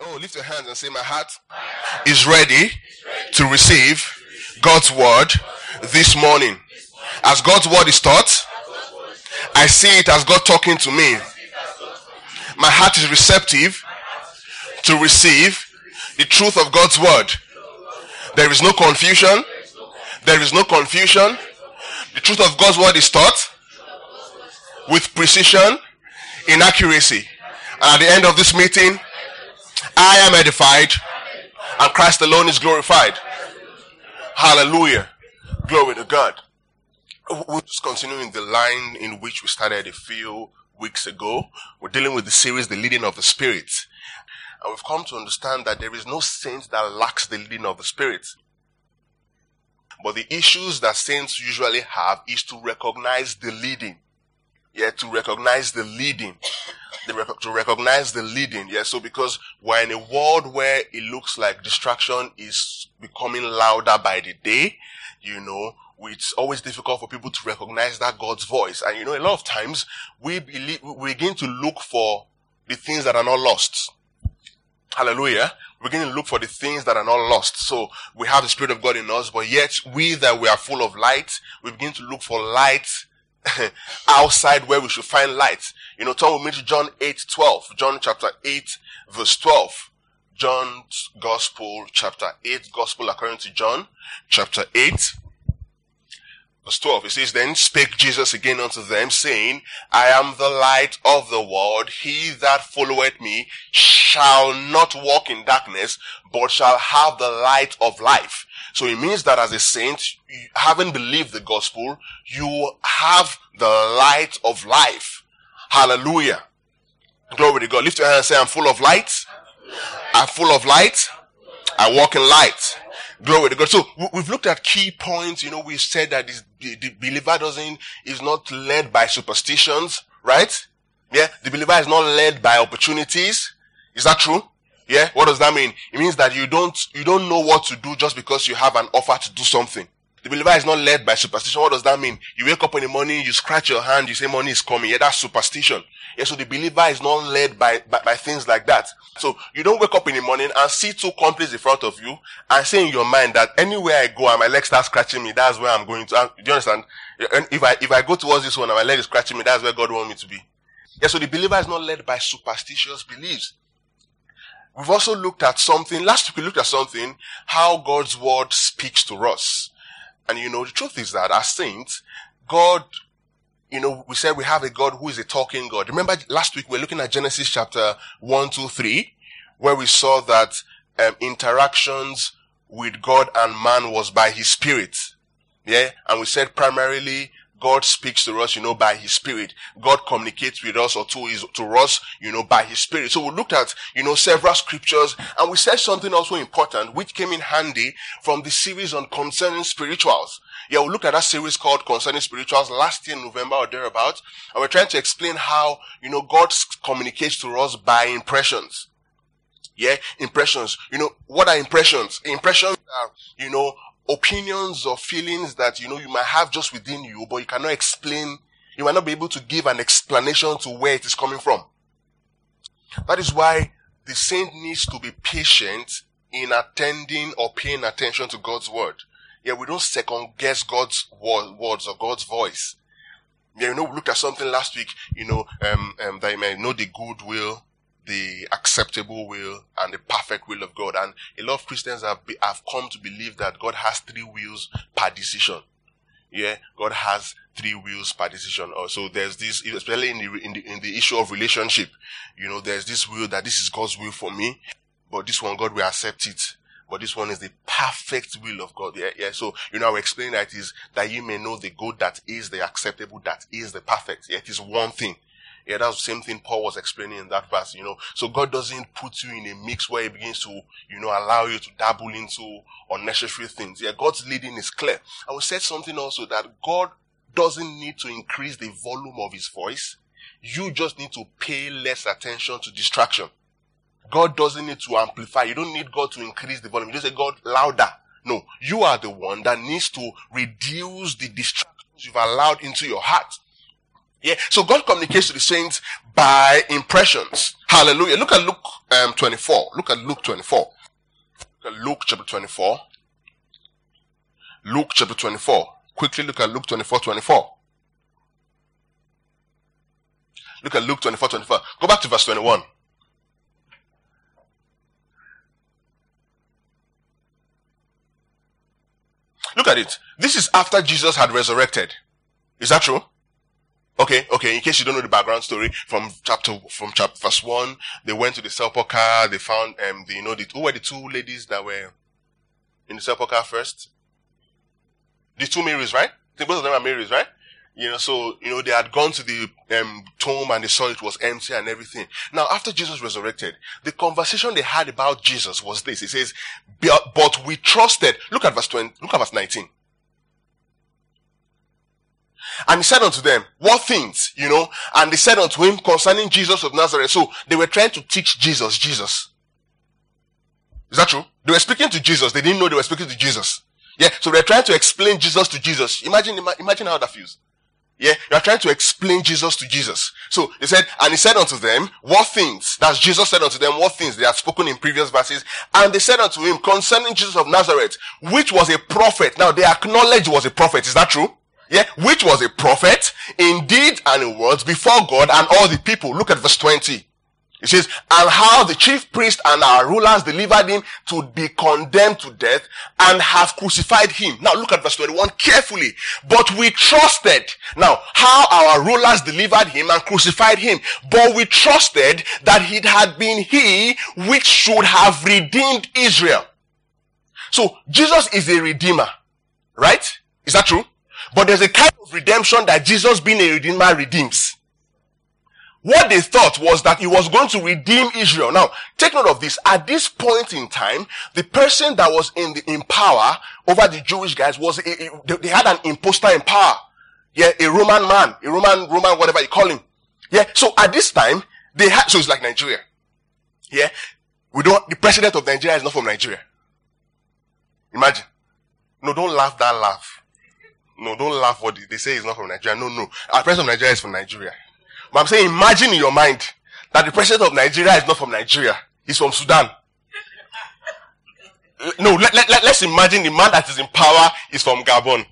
Oh, lift your hands and say, my heart is ready to receive God's word this morning. As God's word is taught, I see it as God talking to me. My heart is receptive to receive the truth of God's word. There is no confusion. There is no confusion. The truth of God's word is taught with precision, in accuracy. And at the end of this meeting, I am edified and Christ alone is glorified. Hallelujah. Glory to God. We'll just continue in the line in which we started a few weeks ago. We're dealing with the series, The Leading of the Spirit. And we've come to understand that there is no saint that lacks the leading of the Spirit. But the issues that saints usually have is to recognize the leading. Yeah, to recognize the leading. To recognize the leading. Yeah, so because we're in a world where it looks like distraction is becoming louder by the day, it's always difficult for people to recognize that God's voice. And a lot of times we begin to look for the things that are not lost. Hallelujah. We begin to look for the things that are not lost. So we have the Spirit of God in us, but yet we are full of light, we begin to look for light outside where we should find light. Turn with me to John 8:12. John chapter 8 verse 12. John's Gospel chapter 8, Gospel according to John chapter 8 verse 12. It says, Then spake Jesus again unto them, saying, I am the light of the world. He that followeth me shall not walk in darkness, but shall have the light of life. So it means that as a saint, you haven't believed the gospel, you have the light of life. Hallelujah. Glory to God. Lift your hand and say, I'm full of light. I'm full of light. I walk in light. Glory to God. So we've looked at key points. We said that the believer is not led by superstitions, right? Yeah. The believer is not led by opportunities. Is that true? Yeah. What does that mean? It means that you don't know what to do just because you have an offer to do something. The believer is not led by superstition. What does that mean? You wake up in the morning, you scratch your hand, you say money is coming. Yeah, that's superstition. Yeah, so the believer is not led by things like that. So you don't wake up in the morning and see two companies in front of you and say in your mind that anywhere I go and my leg starts scratching me, that's where I'm going to. Do you understand? If I go towards this one and my leg is scratching me, that's where God wants me to be. Yeah, so the believer is not led by superstitious beliefs. We've also looked at something, last week we looked at something, how God's word speaks to us. And the truth is that as saints, God, we said we have a God who is a talking God. Remember last week we were looking at Genesis chapter 1, 2, 3, where we saw that interactions with God and man was by his spirit. Yeah. And we said primarily God speaks to us, by his spirit. God communicates with us or to us, by his spirit. So we looked at, several scriptures, and we said something also important, which came in handy from the series on concerning spirituals. Yeah, we looked at that series called Concerning Spirituals last year, November or thereabouts, and we're trying to explain how, God communicates to us by impressions. Yeah, impressions. What are impressions? Impressions are, opinions or feelings that, you might have just within you, but you cannot explain, you might not be able to give an explanation to where it is coming from. That is why the saint needs to be patient in attending or paying attention to God's word. Yeah, we don't second guess God's words or God's voice. Yeah, we looked at something last week, that you may know the good will, the acceptable will, and the perfect will of God. And a lot of Christians have come to believe that God has 3 wills per decision. Yeah, God has 3 wills per decision. Also, there's this, especially in the issue of relationship, there's this will that this is God's will for me, but this one God will accept it. But this one is the perfect will of God. Yeah. So, I will explain that is that you may know the good, that is the acceptable, that is the perfect. Yeah, it is one thing. Yeah, that's the same thing Paul was explaining in that verse, So God doesn't put you in a mix where he begins to, allow you to dabble into unnecessary things. Yeah, God's leading is clear. I will say something also that God doesn't need to increase the volume of his voice. You just need to pay less attention to distraction. God doesn't need to amplify. You don't need God to increase the volume. You just say, God, louder. No, you are the one that needs to reduce the distractions you've allowed into your heart. Yeah. So God communicates to the saints by impressions. Hallelujah. Look at Luke 24. Look at Luke 24. Look at Luke chapter 24. Luke chapter 24. Quickly look at Luke 24:24. Look at Luke 24:24. Go back to verse 21. Look at it. This is after Jesus had resurrected. Is that true? Okay. In case you don't know the background story from chapter verse 1, they went to the sepulchre. They found who were the two ladies that were in the sepulchre first? The two Marys, right? I think both of them are Marys, right? They had gone to the tomb and they saw it was empty and everything. Now, after Jesus resurrected, the conversation they had about Jesus was this. It says, but we trusted. Look at verse 20. Look at verse 19. And he said unto them, what things, and they said unto him concerning Jesus of Nazareth. So they were trying to teach Jesus. Is that true? They were speaking to Jesus. They didn't know they were speaking to Jesus. Yeah. So they're trying to explain Jesus to Jesus. Imagine how that feels. Yeah. You are trying to explain Jesus to Jesus. So they said, and he said unto them, what things? That's Jesus said unto them, what things they had spoken in previous verses. And they said unto him concerning Jesus of Nazareth, which was a prophet. Now they acknowledged was a prophet. Is that true? Yeah, which was a prophet in deed and in words before God and all the people. Look at verse 20. It says, and how the chief priest and our rulers delivered him to be condemned to death and have crucified him. Now look at verse 21 carefully. But we trusted. Now, how our rulers delivered him and crucified him. But we trusted that it had been he which should have redeemed Israel. So Jesus is a redeemer, right? Is that true? But there's a kind of redemption that Jesus being a redeemer redeems. What they thought was that he was going to redeem Israel. Now, take note of this. At this point in time, the person that was in power over the Jewish guys they had an imposter in power. Yeah, a Roman man, a Roman, whatever you call him. Yeah, so at this time, so it's like Nigeria. Yeah, the president of Nigeria is not from Nigeria. Imagine. No, don't laugh that laugh. No, don't laugh what they say is not from Nigeria. No. Our president of Nigeria is from Nigeria. But I'm saying, imagine in your mind that the president of Nigeria is not from Nigeria. He's from Sudan. No, let's imagine the man that is in power is from Gabon.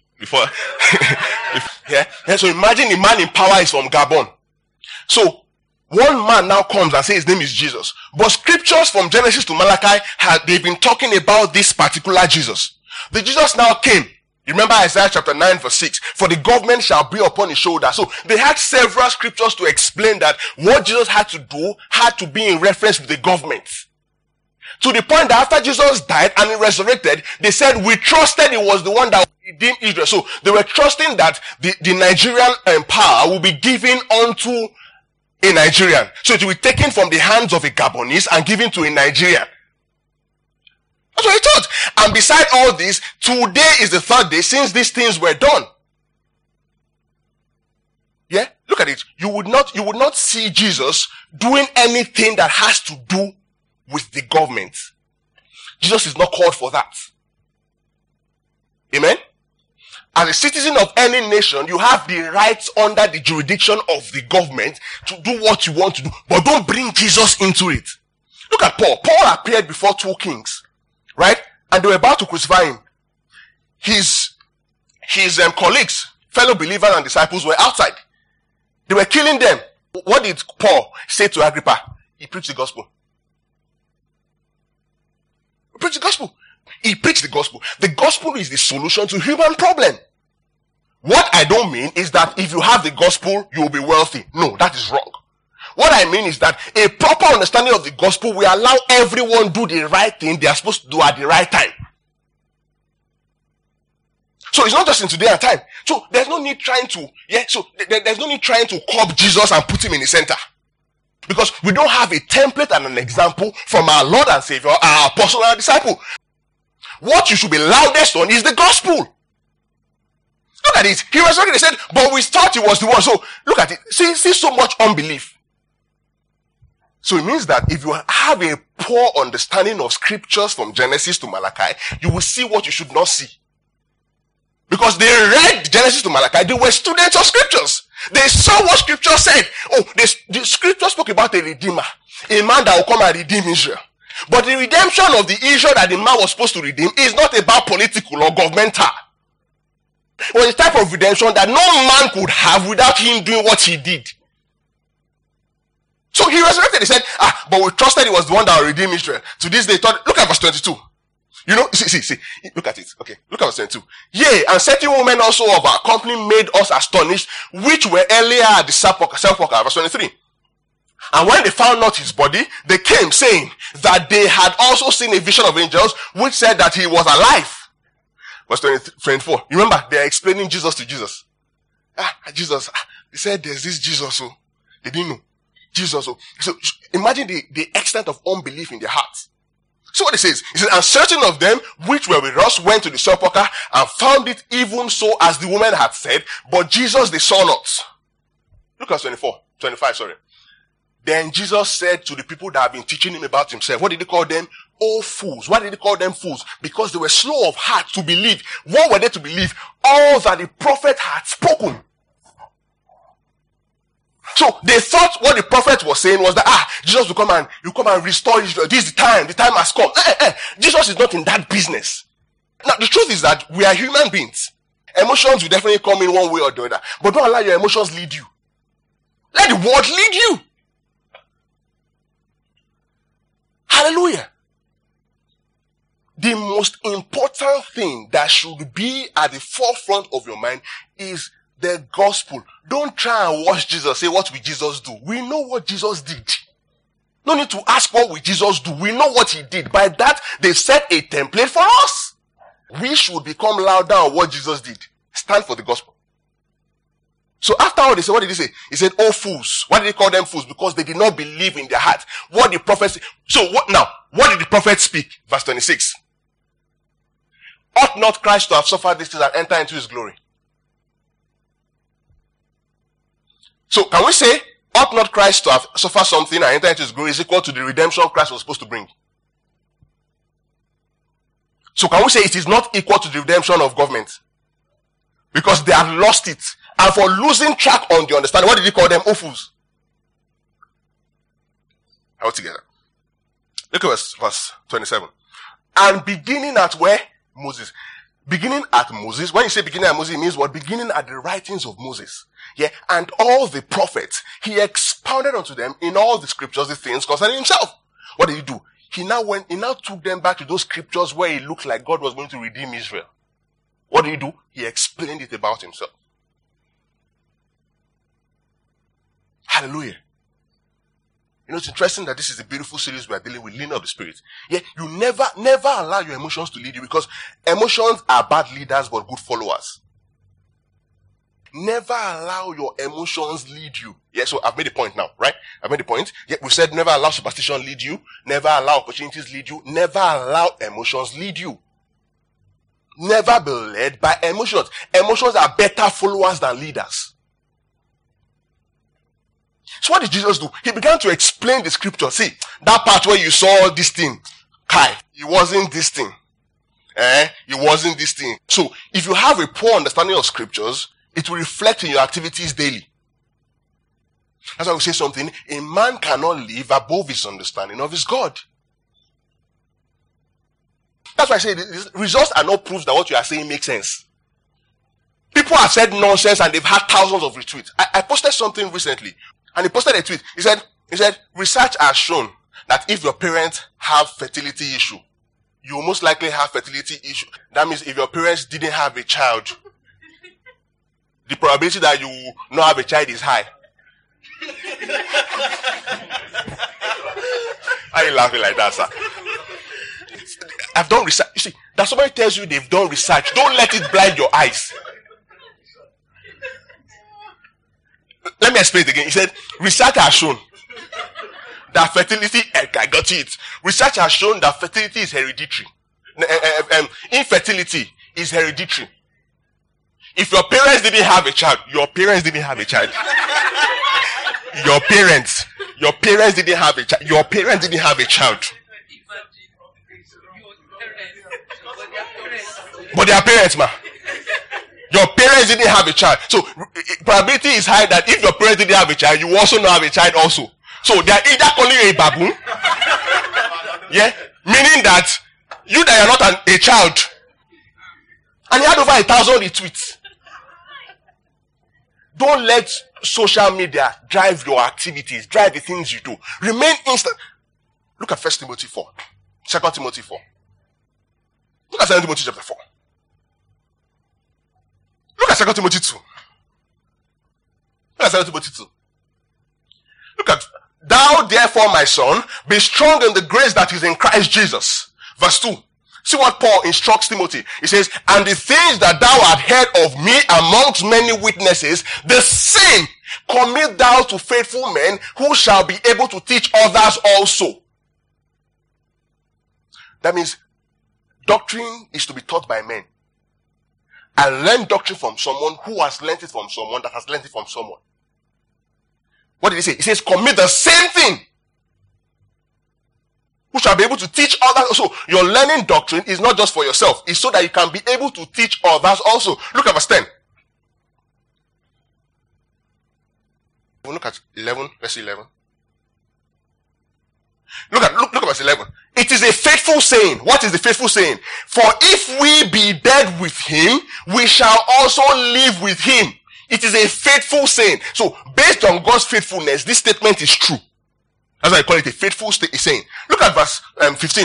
So imagine the man in power is from Gabon. So, one man now comes and says his name is Jesus. But scriptures from Genesis to Malachi, they've been talking about this particular Jesus. The Jesus now came. You remember Isaiah chapter 9 verse 6. For the government shall be upon his shoulder. So they had several scriptures to explain that what Jesus had to do had to be in reference with the government. To the point that after Jesus died and he resurrected, they said, we trusted it was the one that would redeem Israel. So they were trusting that the Nigerian power will be given unto a Nigerian. So it will be taken from the hands of a Gabonese and given to a Nigerian. That's what he thought. And beside all this, today is the third day since these things were done. Yeah? Look at it. You would not see Jesus doing anything that has to do with the government. Jesus is not called for that. Amen? As a citizen of any nation, you have the rights under the jurisdiction of the government to do what you want to do. But don't bring Jesus into it. Look at Paul. Paul appeared before two kings. Right? And they were about to crucify him. His colleagues, fellow believers and disciples were outside. They were killing them. What did Paul say to Agrippa? He preached the gospel. He preached the gospel. He preached the gospel. The gospel is the solution to human problem. What I don't mean is that if you have the gospel, you will be wealthy. No, that is wrong. What I mean is that a proper understanding of the gospel will allow everyone do the right thing they are supposed to do at the right time. So it's not just in today and time. So there's no need trying to curb Jesus and put him in the center. Because we don't have a template and an example from our Lord and Savior, our apostle and our disciple. What you should be loudest on is the gospel. Look at it. He resurrected. He said, but we thought he was the one. So look at it. See so much unbelief. So it means that if you have a poor understanding of scriptures from Genesis to Malachi, you will see what you should not see. Because they read Genesis to Malachi, they were students of scriptures. They saw what scripture said. Oh, the scripture spoke about a redeemer, a man that will come and redeem Israel. But the redemption of the Israel that the man was supposed to redeem is not about political or governmental. It was a type of redemption that no man could have without him doing what he did. So he resurrected. He said, but we trusted he was the one that will redeem Israel. To this day, look at verse 22. You know, see, look at it. Okay, look at verse 22. Yea, and certain women also of our company made us astonished, which were earlier at the sepulchre. Verse 23. And when they found not his body, they came saying that they had also seen a vision of angels, which said that he was alive. Verse 24. You remember, they are explaining Jesus to Jesus. Jesus. They said there's this Jesus. Oh. They didn't know. Jesus. Oh. So imagine the extent of unbelief in their hearts. So what it says, and certain of them which were with us went to the sepulchre and found it even so as the woman had said, but Jesus they saw not. Look at 25, sorry. Then Jesus said to the people that have been teaching him about himself, what did he call them? Oh, fools. Why did he call them fools? Because they were slow of heart to believe. What were they to believe? All that the prophet had spoken. So they thought what the prophet was saying was that, Jesus will come and restore Israel. This is the time has come. Jesus is not in that business. Now the truth is that we are human beings. Emotions will definitely come in one way or the other. But don't allow your emotions lead you. Let the word lead you. Hallelujah. The most important thing that should be at the forefront of your mind is the gospel. Don't try and watch Jesus. Say, what will Jesus do? We know what Jesus did. No need to ask what will Jesus do. We know what he did. By that, they set a template for us. We should become louder on what Jesus did. Stand for the gospel. So after all, they said, what did he say? He said, oh fools. Why did he call them fools? Because they did not believe in their heart. What the prophet said. So what did the prophet speak? Verse 26. Ought not Christ to have suffered these things and enter into his glory? So can we say, ought not Christ to have suffered something and enter into his glory is equal to the redemption Christ was supposed to bring? So can we say it is not equal to the redemption of government? Because they have lost it. And for losing track on the understanding, what did he call them? Oh, fools. All together. Look at verse 27. And beginning at where? Moses. Beginning at Moses. When you say beginning at Moses, it means what? Beginning at the writings of Moses. Yeah. And all the prophets, he expounded unto them in all the scriptures the things concerning himself. What did he do? He now took them back to those scriptures where it looked like God was going to redeem Israel. What did he do? He explained it about himself. Hallelujah. You know, it's interesting that this is a beautiful series we are dealing with, leading of the Spirit. Yeah, you never allow your emotions to lead you, because emotions are bad leaders but good followers. Never allow your emotions lead you. Yeah, so I've made a point now, right? I've made a point. Yeah, we said never allow superstition lead you. Never allow opportunities lead you. Never allow emotions lead you. Never be led by emotions. Emotions are better followers than leaders. So what did Jesus do? He began to explain the scripture. See, that part where you saw this thing, it wasn't this thing. It wasn't this thing. So if you have a poor understanding of scriptures, it will reflect in your activities daily. That's why we say something. A man cannot live above his understanding of his God. That's why I say results are not proof that what you are saying makes sense. People have said nonsense and they've had thousands of retweets. I posted something recently, and he posted a tweet. He said, research has shown that if your parents have fertility issue, you will most likely have fertility issue. That means if your parents didn't have a child, the probability that you will not have a child is high. Why are you laughing like that, sir? I've done research. You see, that somebody tells you they've done research, don't let it blind your eyes. Let me explain it again. He said, research has shown that fertility, I got it. Research has shown that fertility is hereditary. Infertility is hereditary. If your parents didn't have a child, your parents didn't have a child. Your parents didn't have a child. Your parents didn't have a child. But their parents, man. Your parents didn't have a child. So probability is high that if your parents didn't have a child, you also not have a child also. So they are either calling you a baboon, yeah, meaning that you that are not a child, and you had over 1,000 retweets. Don't let social media drive your activities, drive the things you do. Remain instant. Look at 1 Timothy 4. 2 Timothy 4. Look at 2 Timothy chapter 4. Look at 2 Timothy 2. Look at 2 Timothy 2. Look at, thou therefore, my son, be strong in the grace that is in Christ Jesus. Verse 2. See what Paul instructs Timothy. He says, and the things that thou hast heard of me amongst many witnesses, the same commit thou to faithful men who shall be able to teach others also. That means doctrine is to be taught by men. I learn doctrine from someone who has learned it from someone that has learned it from someone. What did he say? He says, commit the same thing. Who shall be able to teach others. So your learning doctrine is not just for yourself. It's so that you can be able to teach others also. Look at verse 10. We'll look at 11, verse 11. Look at verse 11. It is a faithful saying. What is the faithful saying? For if we be dead with him, we shall also live with him. It is a faithful saying. So based on God's faithfulness, this statement is true. That's why I call it a faithful saying. Look at verse 15.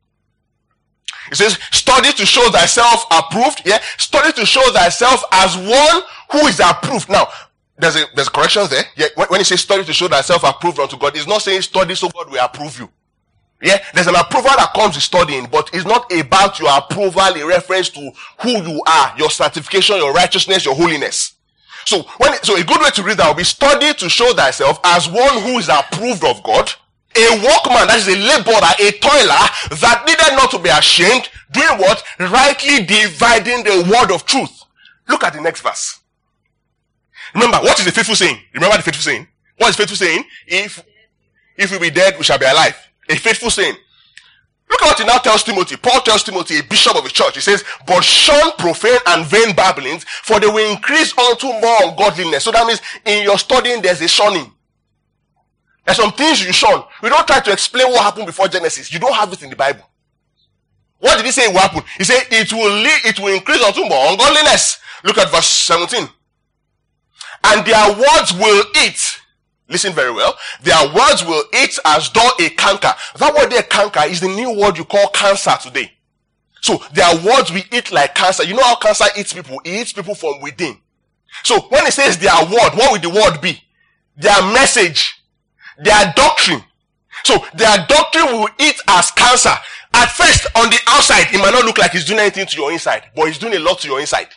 It says, study to show thyself approved. Yeah. Study to show thyself as one who is approved. Now, there's a correction there. Yeah. When it says study to show thyself approved unto God, it's not saying study so God will approve you. Yeah. There's an approval that comes with studying, but it's not about your approval in reference to who you are, your sanctification, your righteousness, your holiness. So a good way to read that will be study to show thyself as one who is approved of God, a workman, that is a laborer, a toiler, that needed not to be ashamed, doing what? Rightly dividing the word of truth. Look at the next verse. Remember, what is the faithful saying? Remember the faithful saying? What is faithful saying? If we be dead, we shall be alive. A faithful saying. Look at what he now tells Timothy. Paul tells Timothy, a bishop of a church. He says, but shun profane and vain babblings, for they will increase unto more ungodliness. So that means in your studying, there's a shunning. There's some things you shun. We don't try to explain what happened before Genesis. You don't have it in the Bible. What did he say will happen? He said, it will increase unto more ungodliness. Look at verse 17. And their words will eat. Listen very well. Their words will eat as though a canker. That word there, canker, is the new word you call cancer today. So their words will eat like cancer. You know how cancer eats people? It eats people from within. So when it says their word, what will the word be? Their message, their doctrine. So their doctrine will eat as cancer. At first, on the outside, it might not look like it's doing anything to your inside, but it's doing a lot to your inside.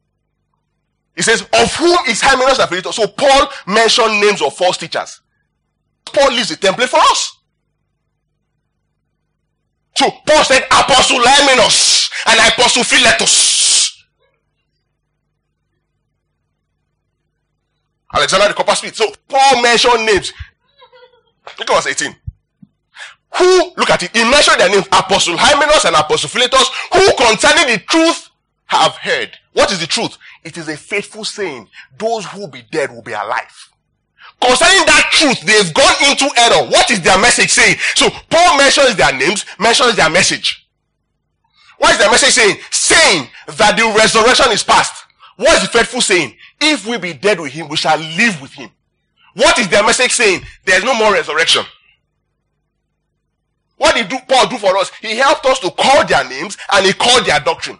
He says, of whom is Hymenaeus and Philetus? So Paul mentioned names of false teachers. Paul leaves a template for us. So Paul said, Apostle Hymenaeus and Apostle Philetus. Alexander the Coppersmith. So Paul mentioned names. Look at verse 18. Who, look at it, he mentioned their names, Apostle Hymenaeus and Apostle Philetus, who concerning the truth have heard. What is the truth? It is a faithful saying. Those who be dead will be alive. Concerning that truth, they've gone into error. What is their message saying? So Paul mentions their names, mentions their message. What is their message saying? Saying that the resurrection is past. What is the faithful saying? If we be dead with him, we shall live with him. What is their message saying? There is no more resurrection. What did Paul do for us? He helped us to call their names and he called their doctrine.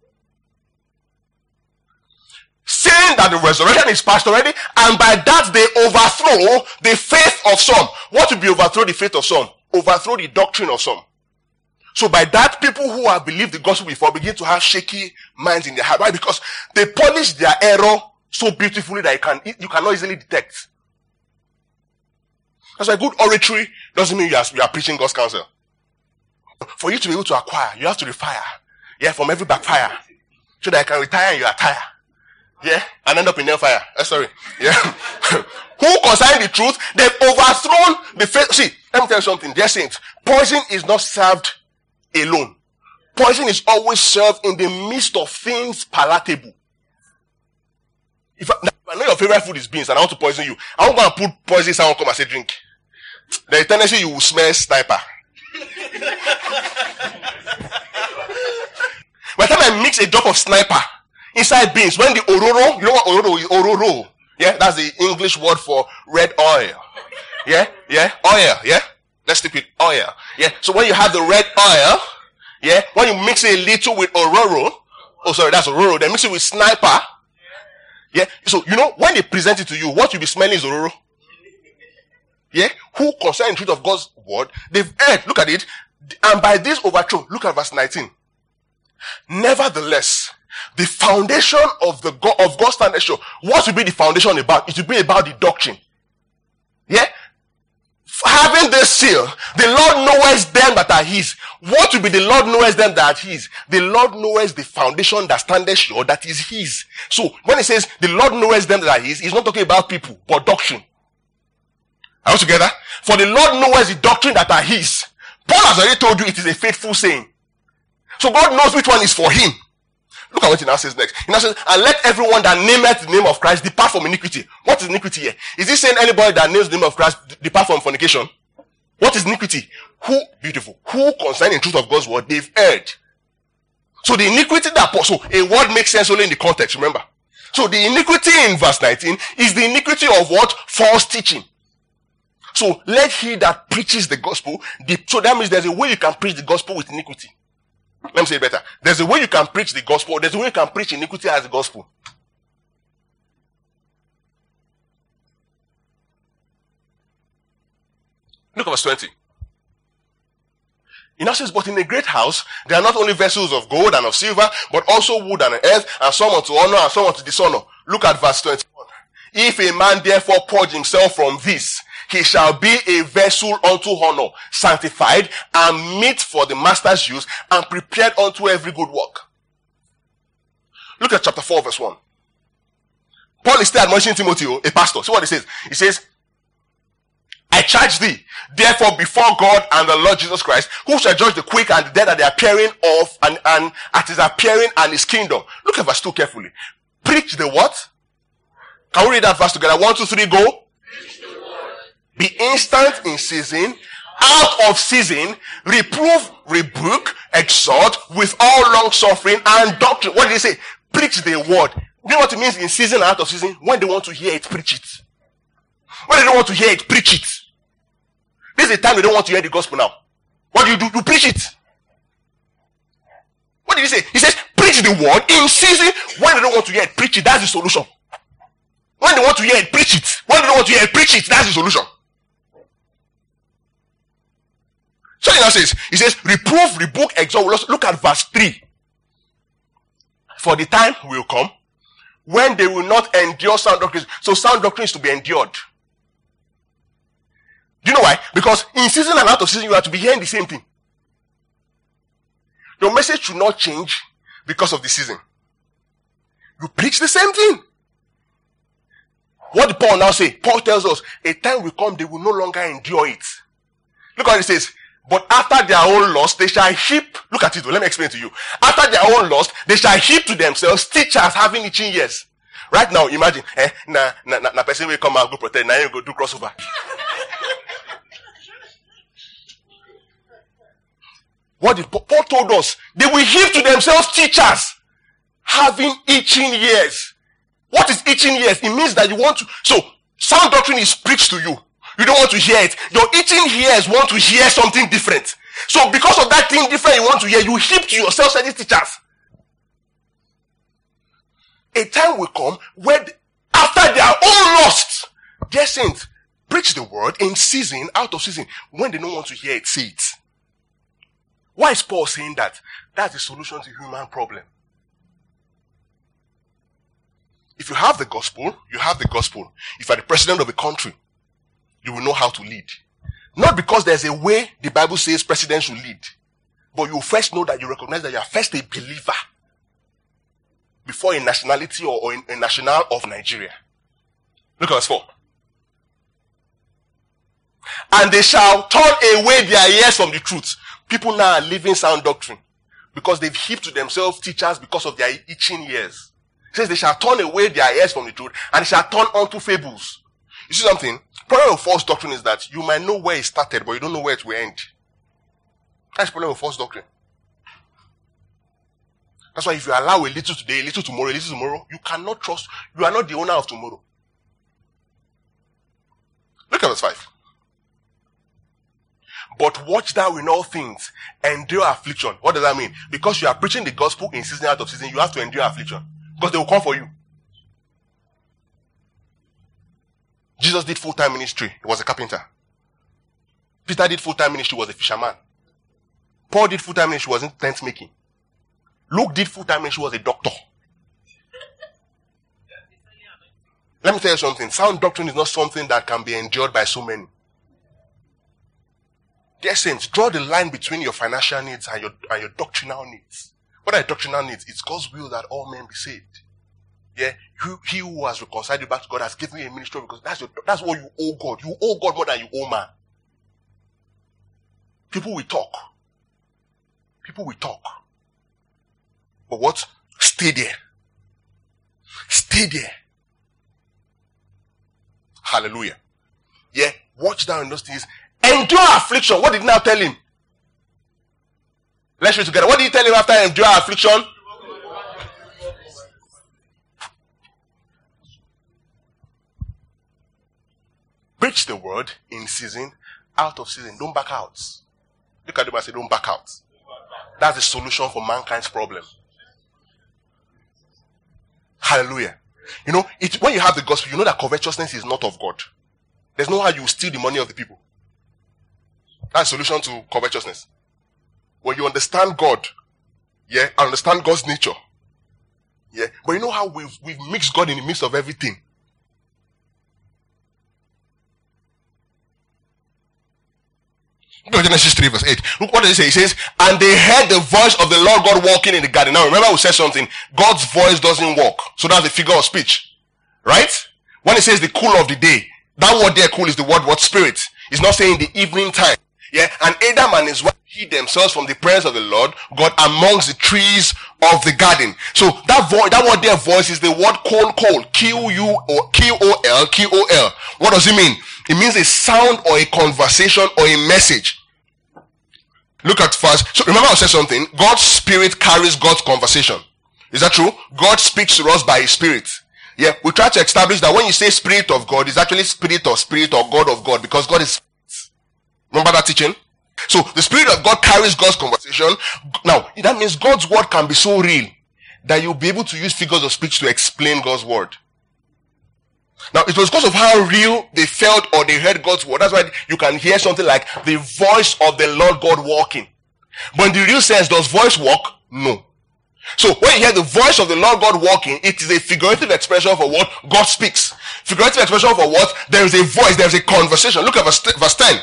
Saying that the resurrection is past already, and by that they overthrow the faith of some. What will be overthrow the faith of some? Overthrow the doctrine of some. So by that, people who have believed the gospel before begin to have shaky minds in their heart. Why? Because they polish their error so beautifully that you cannot easily detect. That's why good oratory doesn't mean you are preaching God's counsel. For you to be able to acquire, you have to refire. Yeah, from every backfire. So that I can retire and you attire. Yeah, and end up in hellfire. Sorry. Yeah. Who concerning the truth, they've overthrown the faith. See, let me tell you something. Dear saints, poison is not served alone. Poison is always served in the midst of things palatable. If I know your favorite food is beans and I want to poison you, I won't go and put poison in someone come and say drink. There is tendency you will smell sniper. By the time I mix a drop of sniper inside beans, when the ororo, you know what ororo is? Ororo. Yeah, that's the English word for red oil. Yeah, oil, yeah. Let's stick with oil. Yeah, so when you have the red oil, yeah, when you mix it a little with ororo, that's ororo, then mix it with sniper. Yeah, so you know, when they present it to you, what you'll be smelling is ororo. Yeah, who concerning the truth of God's word, they've heard, look at it, and by this overthrow, look at verse 19. Nevertheless, the foundation of God's foundation, what will be the foundation about? It will be about the doctrine. Yeah? Having this seal, the Lord knoweth them that are his. What will be the Lord knoweth them that are his? The Lord knoweth the foundation that standeth sure, that is his. So, when it says, the Lord knoweth them that are his, he's not talking about people, but doctrine. Are we together? For the Lord knoweth the doctrine that are his. Paul has already told you it is a faithful saying. So God knows which one is for him. Look at what he now says next. He now says, and let everyone that nameth the name of Christ depart from iniquity. What is iniquity here? Is he saying anybody that names the name of Christ depart from fornication? What is iniquity? Who concerning the truth of God's word, they've heard. So the iniquity so a word makes sense only in the context, remember. So the iniquity in verse 19 is the iniquity of what? False teaching. So let he that preaches the gospel, so that means there's a way you can preach the gospel with iniquity. Let me say it better. There's a way you can preach the gospel. There's a way you can preach iniquity as the gospel. Look at verse 20. It now says, but in a great house, there are not only vessels of gold and of silver, but also wood and earth, and some unto honor and some unto dishonor. Look at verse 21. If a man therefore purge himself from this, he shall be a vessel unto honor, sanctified, and meet for the master's use, and prepared unto every good work. Look at chapter 4, verse 1. Paul is still admonishing Timothy, a pastor. See what he says. He says, I charge thee, therefore, before God and the Lord Jesus Christ, who shall judge the quick and the dead at the appearing of, and at his appearing and his kingdom. Look at verse 2 carefully. Preach the what? Can we read that verse together? 1, 2, 3, go. Be instant in season, out of season, reprove, rebuke, exhort with all long suffering and doctrine. What did he say? Preach the word. You know what it means in season and out of season? When they want to hear it, preach it. When they don't want to hear it, preach it. This is the time they don't want to hear the gospel now. What do? You preach it. What did he say? He says, preach the word in season. When they don't want to hear it, preach it. That's the solution. When they want to hear it, preach it. When they don't want to hear it, preach it. That's the solution. So he now says, reprove, rebuke, exhort. Look at verse 3. For the time will come when they will not endure sound doctrines. So sound doctrine is to be endured. Do you know why? Because in season and out of season, you have to be hearing the same thing. Your message should not change because of the season. You preach the same thing. What did Paul now say? Paul tells us, a time will come, they will no longer endure it. Look what he says. But after their own lust, they shall heap. Look at it, let me explain to you. After their own lust, they shall heap to themselves teachers having itching ears. Right now, imagine, na person will come and go protect, now you go do crossover. What did Paul told us? They will heap to themselves teachers having itching ears. What is itching ears? It means that you want to. So, sound doctrine is preached to you. You don't want to hear it. Your itching ears want to hear something different. So, because of that thing different you want to hear, you heap to yourself certain teachers. A time will come when, after their own lust, dear saints, preach the word in season, out of season. When they don't want to hear it, say it. Why is Paul saying that? That's the solution to human problem. If you have the gospel, you have the gospel. If you're the president of a country, you will know how to lead. Not because there's a way the Bible says presidents should lead, but you first know that you recognize that you are first a believer before a nationality or a national of Nigeria. Look at verse 4. And they shall turn away their ears from the truth. People now are living sound doctrine because they've heaped to themselves teachers because of their itching ears. It says they shall turn away their ears from the truth and they shall turn unto fables. You see something? Problem with false doctrine is that you might know where it started, but you don't know where it will end. That's the problem with false doctrine. That's why if you allow a little today, a little tomorrow, you cannot trust. You are not the owner of tomorrow. Look at verse 5. But watch thou in all things, endure affliction. What does that mean? Because you are preaching the gospel in season out of season, you have to endure affliction. Because they will come for you. Jesus did full-time ministry. He was a carpenter. Peter did full-time ministry. He was a fisherman. Paul did full-time ministry. He was in tent making. Luke did full-time ministry. He was a doctor. Let me tell you something. Sound doctrine is not something that can be endured by so many. Dear saints, draw the line between your financial needs and your doctrinal needs. What are doctrinal needs? It's God's will that all men be saved. Yeah, he who has reconciled you back to God has given you a ministry because that's what you owe God. You owe God more than you owe man. People will talk. But what? Stay there. Stay there. Hallelujah. Yeah, watch down in those things. Endure affliction. What did he now tell him? Let's read together. What did he tell him after endure affliction? Preach the word in season, out of season. Don't back out. Look at them and say, don't back out. That's the solution for mankind's problem. Hallelujah. You know, when you have the gospel, you know that covetousness is not of God. There's no how you steal the money of the people. That's the solution to covetousness. When you understand God, yeah, and understand God's nature, yeah, but you know how we've mixed God in the midst of everything. Look at Genesis 3 verse 8. Look what does it say? It says, and they heard the voice of the Lord God walking in the garden. Now remember we said something. God's voice doesn't walk. So that's the figure of speech. Right? When it says the cool of the day, that word there, cool, is the word what? Spirit. It's not saying the evening time. Yeah, and Adam and his wife hid themselves from the presence of the Lord God amongst the trees of the garden. So that word there, voice, is the word call, Q-O-L. What does it mean? It means a sound or a conversation or a message. Look at first. So remember I said something. God's spirit carries God's conversation. Is that true? God speaks to us by his spirit. Yeah, we try to establish that when you say spirit of God, it's actually spirit or God of God, because God is spirit. Remember that teaching? So the spirit of God carries God's conversation. Now, that means God's word can be so real that you'll be able to use figures of speech to explain God's word. Now, it was because of how real they felt or they heard God's word. That's why you can hear something like the voice of the Lord God walking. But in the real sense, does voice walk? No. So when you hear the voice of the Lord God walking, it is a figurative expression for what God speaks. Figurative expression for what? There is a voice, there is a conversation. Look at verse 10.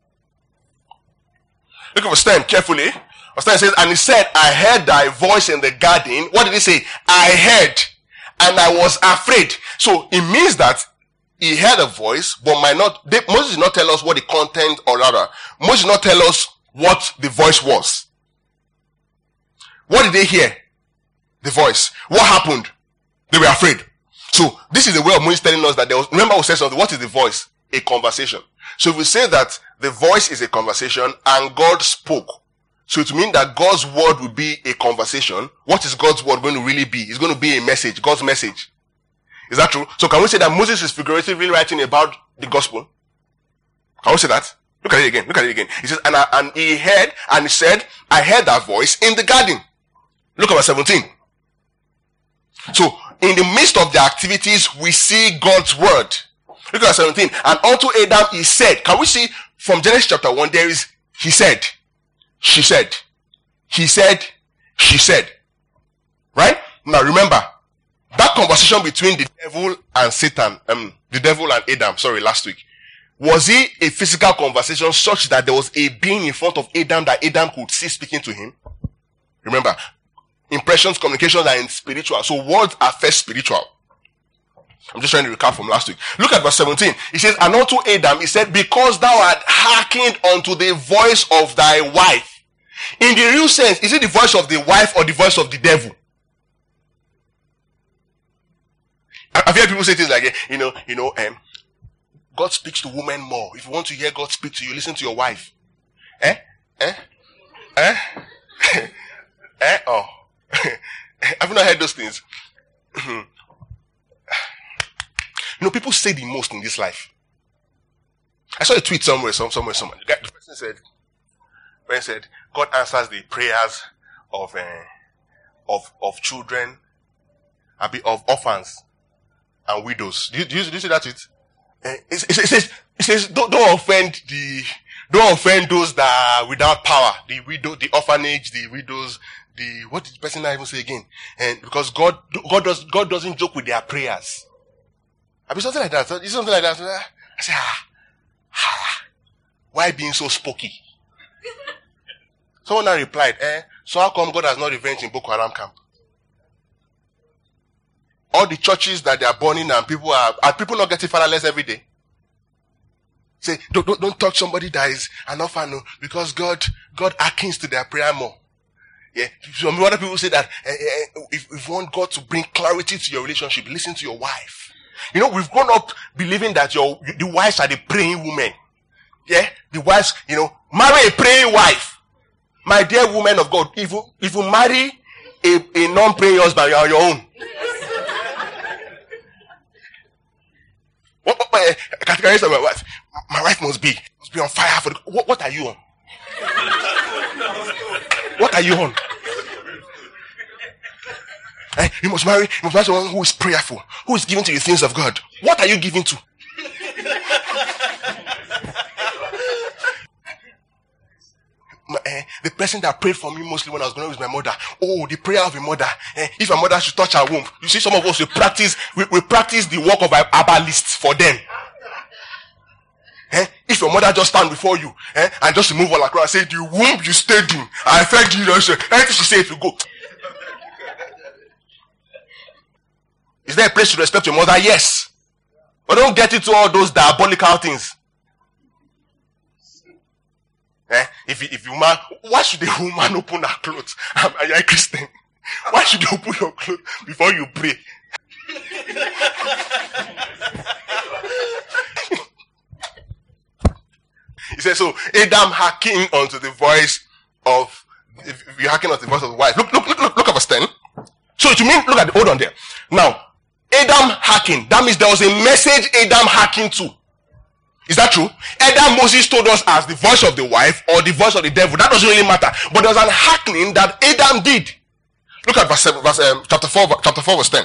Look at verse 10 carefully. Verse 10 says, and he said, I heard thy voice in the garden. What did he say? I heard, and I was afraid. So it means that he heard a voice, but Moses did not tell us what the content, or rather, Moses did not tell us what the voice was. What did they hear? The voice. What happened? They were afraid. So this is the way of Moses telling us that there was, remember we said something, what is the voice? A conversation. So if we say that the voice is a conversation and God spoke, so it means that God's word will be a conversation. What is God's word going to really be? It's going to be a message, God's message. Is that true? So can we say that Moses is figuratively writing about the gospel? Can we say that? Look at it again. He says, and he heard, and he said, I heard that voice in the garden. Look at verse 17. So, in the midst of the activities, we see God's word. Look at verse 17. And unto Adam he said, can we see from Genesis chapter 1, there is, he said, she said, he said, she said. Right? Now remember, that conversation between the devil and Satan, the devil and Adam, last week, was it a physical conversation such that there was a being in front of Adam that Adam could see speaking to him? Remember, impressions, communications are in spiritual. So words are first spiritual. I'm just trying to recap from last week. Look at verse 17. He says, and unto Adam, he said, because thou art hearkened unto the voice of thy wife. In the real sense, is it the voice of the wife or the voice of the devil? hear people say things like, God speaks to women more. If you want to hear God speak to you, listen to your wife. Oh. Have you not heard those things? People say the most in this life. I saw a tweet somewhere. The person said, God answers the prayers of children, of orphans and widows. Do you see that tweet? It says, don't offend those that are without power, the widow, the orphanage, the widows, what did the person not even say again? And because God doesn't joke with their prayers. I mean, something like that. It's something like that. I say, why being so spooky? Someone now replied, so how come God has not revenged in Boko Haram camp? All the churches that they are burning and people not getting fatherless every day? Say, don't touch somebody that is an orphan, because God hearkens to their prayer more. Yeah. Some other people say that if you want God to bring clarity to your relationship, listen to your wife. We've grown up believing that the wives are the praying women. Yeah. The wives, marry a praying wife. My dear woman of God, if you marry a non-praying husband, you are on your own. Categorize my wife. My wife must be on fire for what are you on? What are you on? You must marry someone who is prayerful, who is giving to the things of God. What are you giving to? The person that prayed for me mostly when I was going with my mother. Oh, the prayer of a mother. If a mother should touch her womb. You see, some of us, we practice the work of herbalists for them. If your mother just stand before you, and just move all across and say, the womb you stayed in, I fed you. Anything she say, if you go. Is there a place to respect your mother? Yes. But don't get into all those diabolical things. If you man, why should a woman open her clothes? Are you a Christian? Why should you open your clothes before you pray? He says, so Adam hearkening unto the voice of, if you're hearkening unto the voice of the wife. Look at verse 10. So it means, hold on there. Now, Adam hearkened. That means there was a message Adam hearkened to. Is that true? Either Moses told us as the voice of the wife or the voice of the devil. That doesn't really matter. But there was an hearkening that Adam did. Look at chapter 4 verse 10.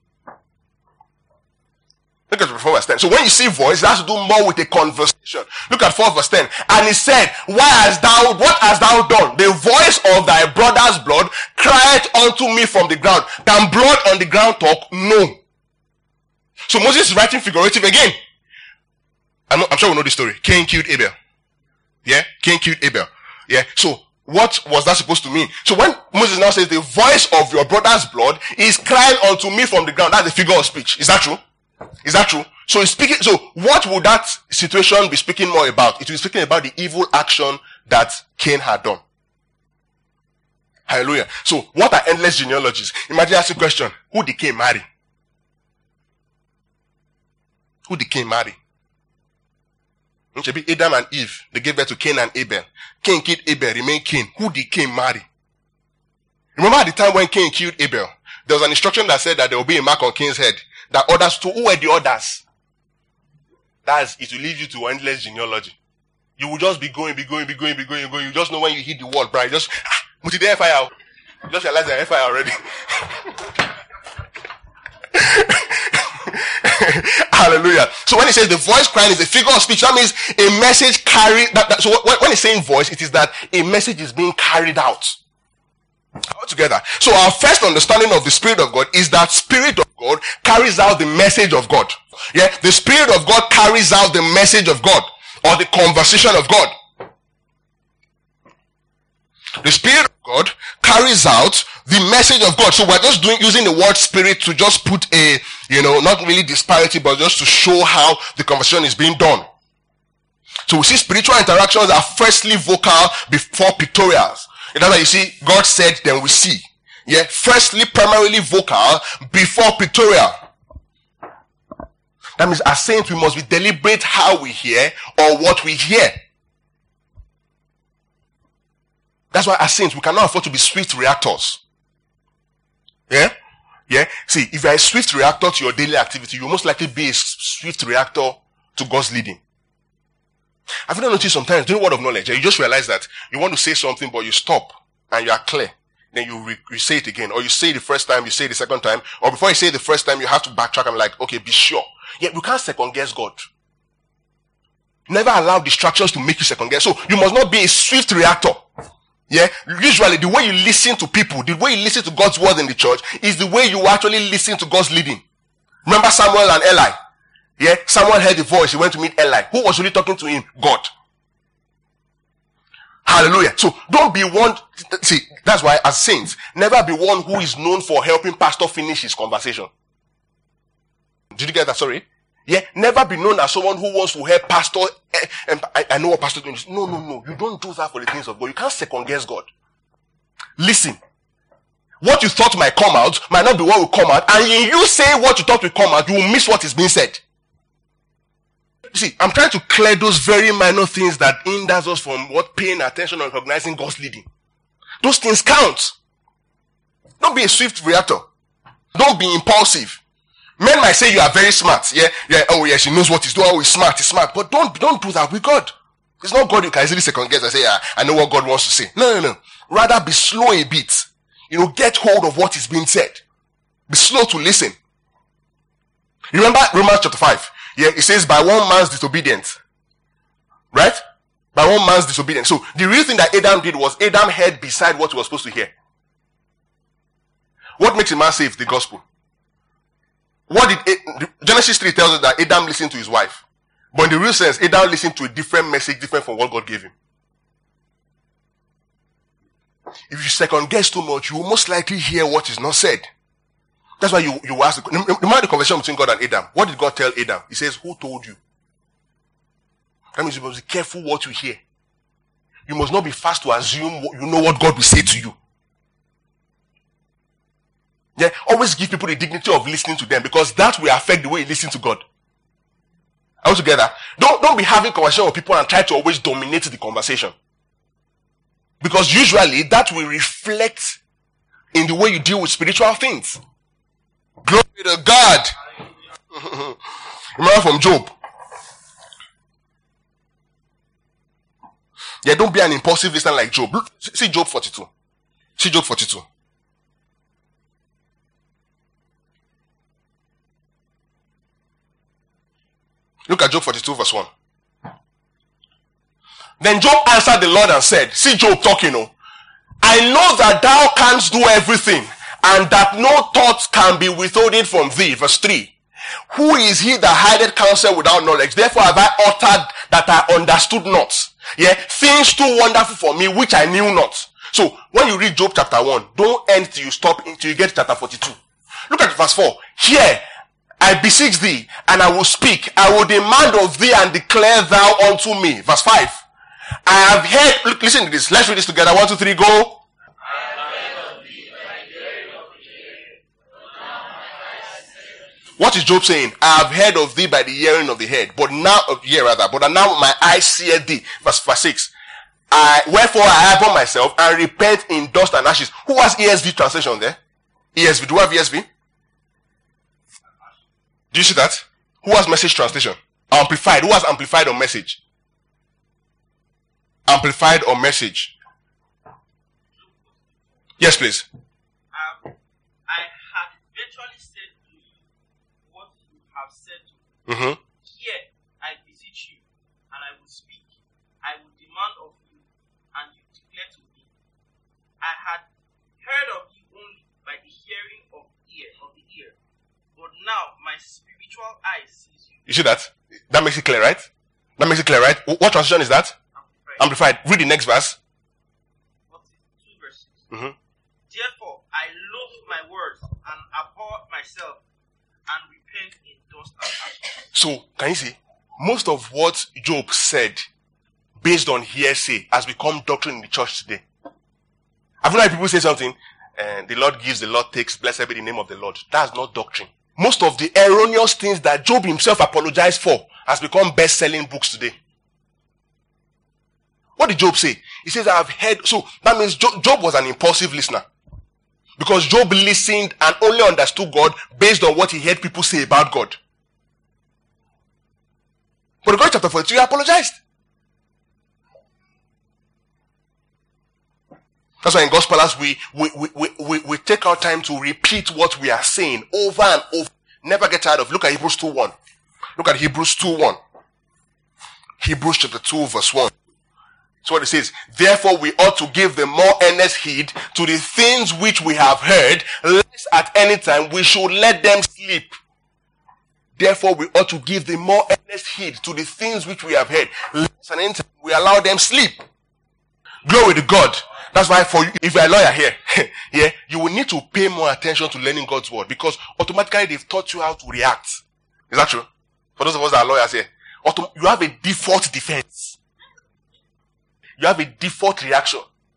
Look at chapter 4 verse 10. So when you see voice, it has to do more with a conversation. Look at 4 verse 10. And he said, what hast thou done? The voice of thy brother's blood cried unto me from the ground. Can blood on the ground talk? No. So Moses is writing figurative again. I'm sure we know the story. Cain killed Abel. Yeah? Cain killed Abel. Yeah? So, what was that supposed to mean? So when Moses now says, the voice of your brother's blood is crying unto me from the ground, that's a figure of speech. Is that true? Is that true? So he's speaking, so what would that situation be speaking more about? It will be speaking about the evil action that Cain had done. Hallelujah. So, what are endless genealogies? Imagine asking the question, who did Cain marry? Who did Cain marry? It should be Adam and Eve. They gave birth to Cain and Abel. Cain killed Abel, remained Cain. Who did Cain marry? Remember at the time when Cain killed Abel, there was an instruction that said that there will be a mark on Cain's head. That others to, who were the others? It will lead you to endless genealogy. You will just be going. You just know when you hit the wall, right? Just, put it there fire. You just realize the fire already. Hallelujah. So when he says the voice crying is a figure of speech, that means a message carried. So when he's saying voice, it is that a message is being carried out. All together. So our first understanding of the Spirit of God is that Spirit of God carries out the message of God. Yeah, the Spirit of God carries out the message of God or the conversation of God. The Spirit of God carries out the message of God. So we're just using the word spirit to just put a, not really disparity, but just to show how the conversation is being done. So we see spiritual interactions are firstly vocal before pictorials. That's why you see, God said, then we see. Yeah, firstly, primarily vocal before pictorial. That means as saints, we must be deliberate how we hear or what we hear. That's why as saints, we cannot afford to be swift reactors. Yeah? Yeah? See, if you're a swift reactor to your daily activity, you'll most likely be a swift reactor to God's leading. Have you not noticed sometimes, doing word of knowledge, you just realize that you want to say something, but you stop and you are clear. Then you say it again. Or you say it the first time, you say it the second time. Or before you say it the first time, you have to backtrack and like, okay, be sure. Yet you can't second guess God. Never allow distractions to make you second guess. So you must not be a swift reactor. Yeah, usually the way you listen to people, the way you listen to God's word in the church is the way you actually listen to God's leading. Remember Samuel and Eli? Yeah, Samuel heard the voice, he went to meet Eli. Who was really talking to him? God. Hallelujah. So don't be one, see, that's why as saints, never be one who is known for helping pastor finish his conversation. Did you get that? Sorry? Yeah, never be known as someone who wants to help pastor. I know what pastor doing. No. You don't do that for the things of God. You can't second guess God. Listen. What you thought might come out might not be what will come out. And when you say what you thought will come out, you will miss what is being said. See, I'm trying to clear those very minor things that hinders us from paying attention and recognizing God's leading. Those things count. Don't be a swift reactor. Don't be impulsive. Men might say you are very smart. Yeah. Oh yeah, she knows what he's doing. Oh, he's smart. But don't do that with God. It's not God you can easily second guess and say, I know what God wants to say. No. Rather be slow a bit. Get hold of what is being said. Be slow to listen. Remember Romans chapter 5. Yeah, it says by one man's disobedience. Right? By one man's disobedience. So the real thing that Adam did was Adam heard beside what he was supposed to hear. What makes a man saved? The gospel. Genesis 3 tells us that Adam listened to his wife. But in the real sense, Adam listened to a different message, different from what God gave him. If you second guess too much, you will most likely hear what is not said. That's why you ask, remember the conversation between God and Adam. What did God tell Adam? He says, who told you? That means you must be careful what you hear. You must not be fast to assume you know what God will say to you. Yeah, always give people the dignity of listening to them, because that will affect the way you listen to God. Are we together? Don't be having conversation with people and try to always dominate the conversation. Because usually that will reflect in the way you deal with spiritual things. Glory to God. Remember from Job. Yeah, don't be an impulsive listener like Job. Look, see Job 42. See Job 42. Look at Job 42 verse 1. Then Job answered the Lord and said, see Job talking, I know that thou canst do everything, and that no thought can be withholden from thee. Verse 3. Who is he that hideth counsel without knowledge? Therefore have I uttered that I understood not. Yeah, things too wonderful for me which I knew not. So when you read Job chapter 1, don't end till you stop until you get to chapter 42. Look at verse 4. Here, I beseech thee, and I will speak. I will demand of thee, and declare thou unto me. Verse 5. I have heard, look, listen to this. Let's read this together. 1, 2, 3, go. What is Job saying? I have heard of thee by the hearing of the head, but now my eyes see thee. Verse 6. Wherefore I abhor myself and repent in dust and ashes. Who has ESV translation there? ESV. Do you have ESV? Do you see that? Who has message translation? Amplified. Who has amplified or message? Amplified or message? Yes, please. I have virtually said to you what you have said to me. Here I beseech you, and I will speak. I will demand of you, and you declare to me. I had heard of you only by the hearing of the ear, but now my spiritual eye sees you. You see that? That makes it clear, right? That makes it clear, right? What translation is that? Amplified. Read the next verse. 2 verses. Therefore, I loathe my words and abhor myself and repent in dust and ashes. So, can you see? Most of what Job said, based on hearsay, has become doctrine in the church today. I've heard people say something, and the Lord gives, the Lord takes, blessed be the name of the Lord. That's not doctrine. most of the erroneous things that Job himself apologized for has become best-selling books today. What did Job say? He says, I have heard. So that means Job was an impulsive listener. Because Job listened and only understood God based on what he heard people say about God. But in God chapter 42, he apologized. That's why in Gospelers, we take our time to repeat what we are saying over and over. Never get tired of. Look at Hebrews 2:1. Look at Hebrews 2:1. Hebrews chapter 2 verse 1. That's what it says. Therefore we ought to give the more earnest heed to the things which we have heard, lest at any time we should let them sleep. Therefore we ought to give the more earnest heed to the things which we have heard, lest at any time we allow them sleep. Glory to God. That's why for you, if you're a lawyer here, yeah, you will need to pay more attention to learning God's word, because automatically they've taught you how to react. Is that true? For those of us that are lawyers here, you have a default defense. You have a default reaction.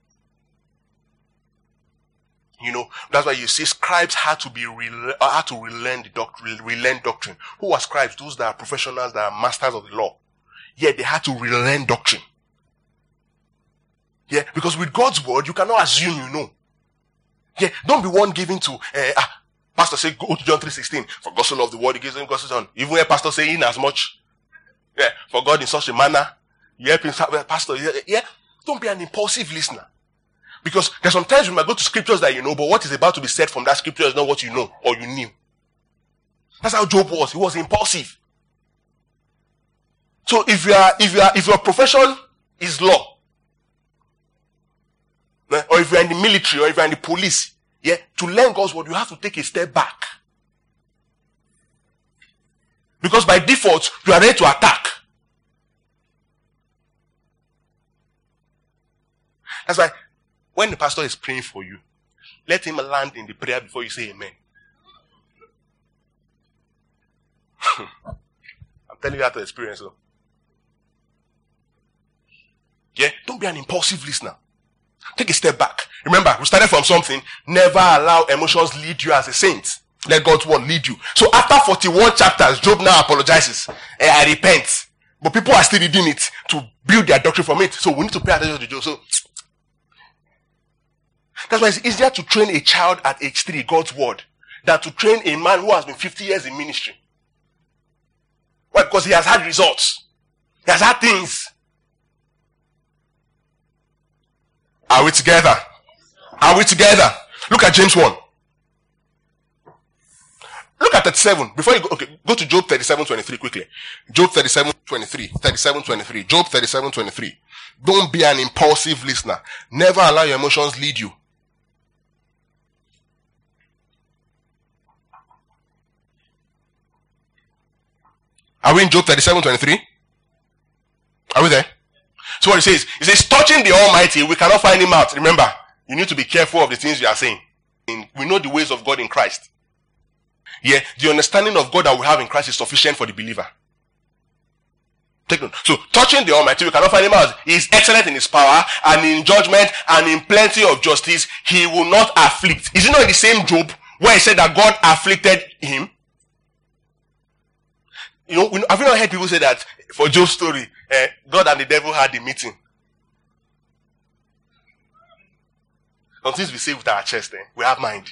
You know, that's why you see scribes had to relearn doctrine. Who are scribes? Those that are professionals, that are masters of the law. Yeah, they had to relearn doctrine. Yeah, because with God's word, you cannot assume you know. Yeah, don't be one giving to, pastor say, go to John 3:16. For God so loved the world, he gives him God's son. Even when pastor say in as much. Yeah, for God in such a manner, you help him, pastor. Yeah, don't be an impulsive listener. Because there's sometimes you might go to scriptures that you know, but what is about to be said from that scripture is not what you know or you knew. That's how Job was. He was impulsive. So if your profession is law, or if you're in the military, or if you're in the police, yeah, to learn God's word, you have to take a step back. Because by default, you are ready to attack. That's why, when the pastor is praying for you, let him land in the prayer before you say amen. I'm telling you that to experience. So. Yeah, don't be an impulsive listener. Take a step back. Remember, we started from something. Never allow emotions lead you as a saint. Let God's word lead you. So after 41 chapters, Job now apologizes. I repent. But people are still reading it to build their doctrine from it. So we need to pay attention to Job. So that's why it's easier to train a child at age 3, God's word, than to train a man who has been 50 years in ministry. Why? Because he has had results. He has had things. Are we together? Are we together? Look at James 1. Look at 37. Before you go to Job 37:23 quickly. Job 37:23. 37:23. Job 37:23. Don't be an impulsive listener. Never allow your emotions lead you. Are we in Job 37:23? Are we there? So what it says, touching the Almighty, we cannot find him out. Remember, you need to be careful of the things you are saying. We know the ways of God in Christ. Yeah, the understanding of God that we have in Christ is sufficient for the believer. Take note. So, touching the Almighty, we cannot find him out. He is excellent in his power, and in judgment, and in plenty of justice. He will not afflict. Is it not in the same Job where he said that God afflicted him? You know, have you not heard people say that for Job's story, God and the devil had a meeting? Some things we say with our chest, we have mind.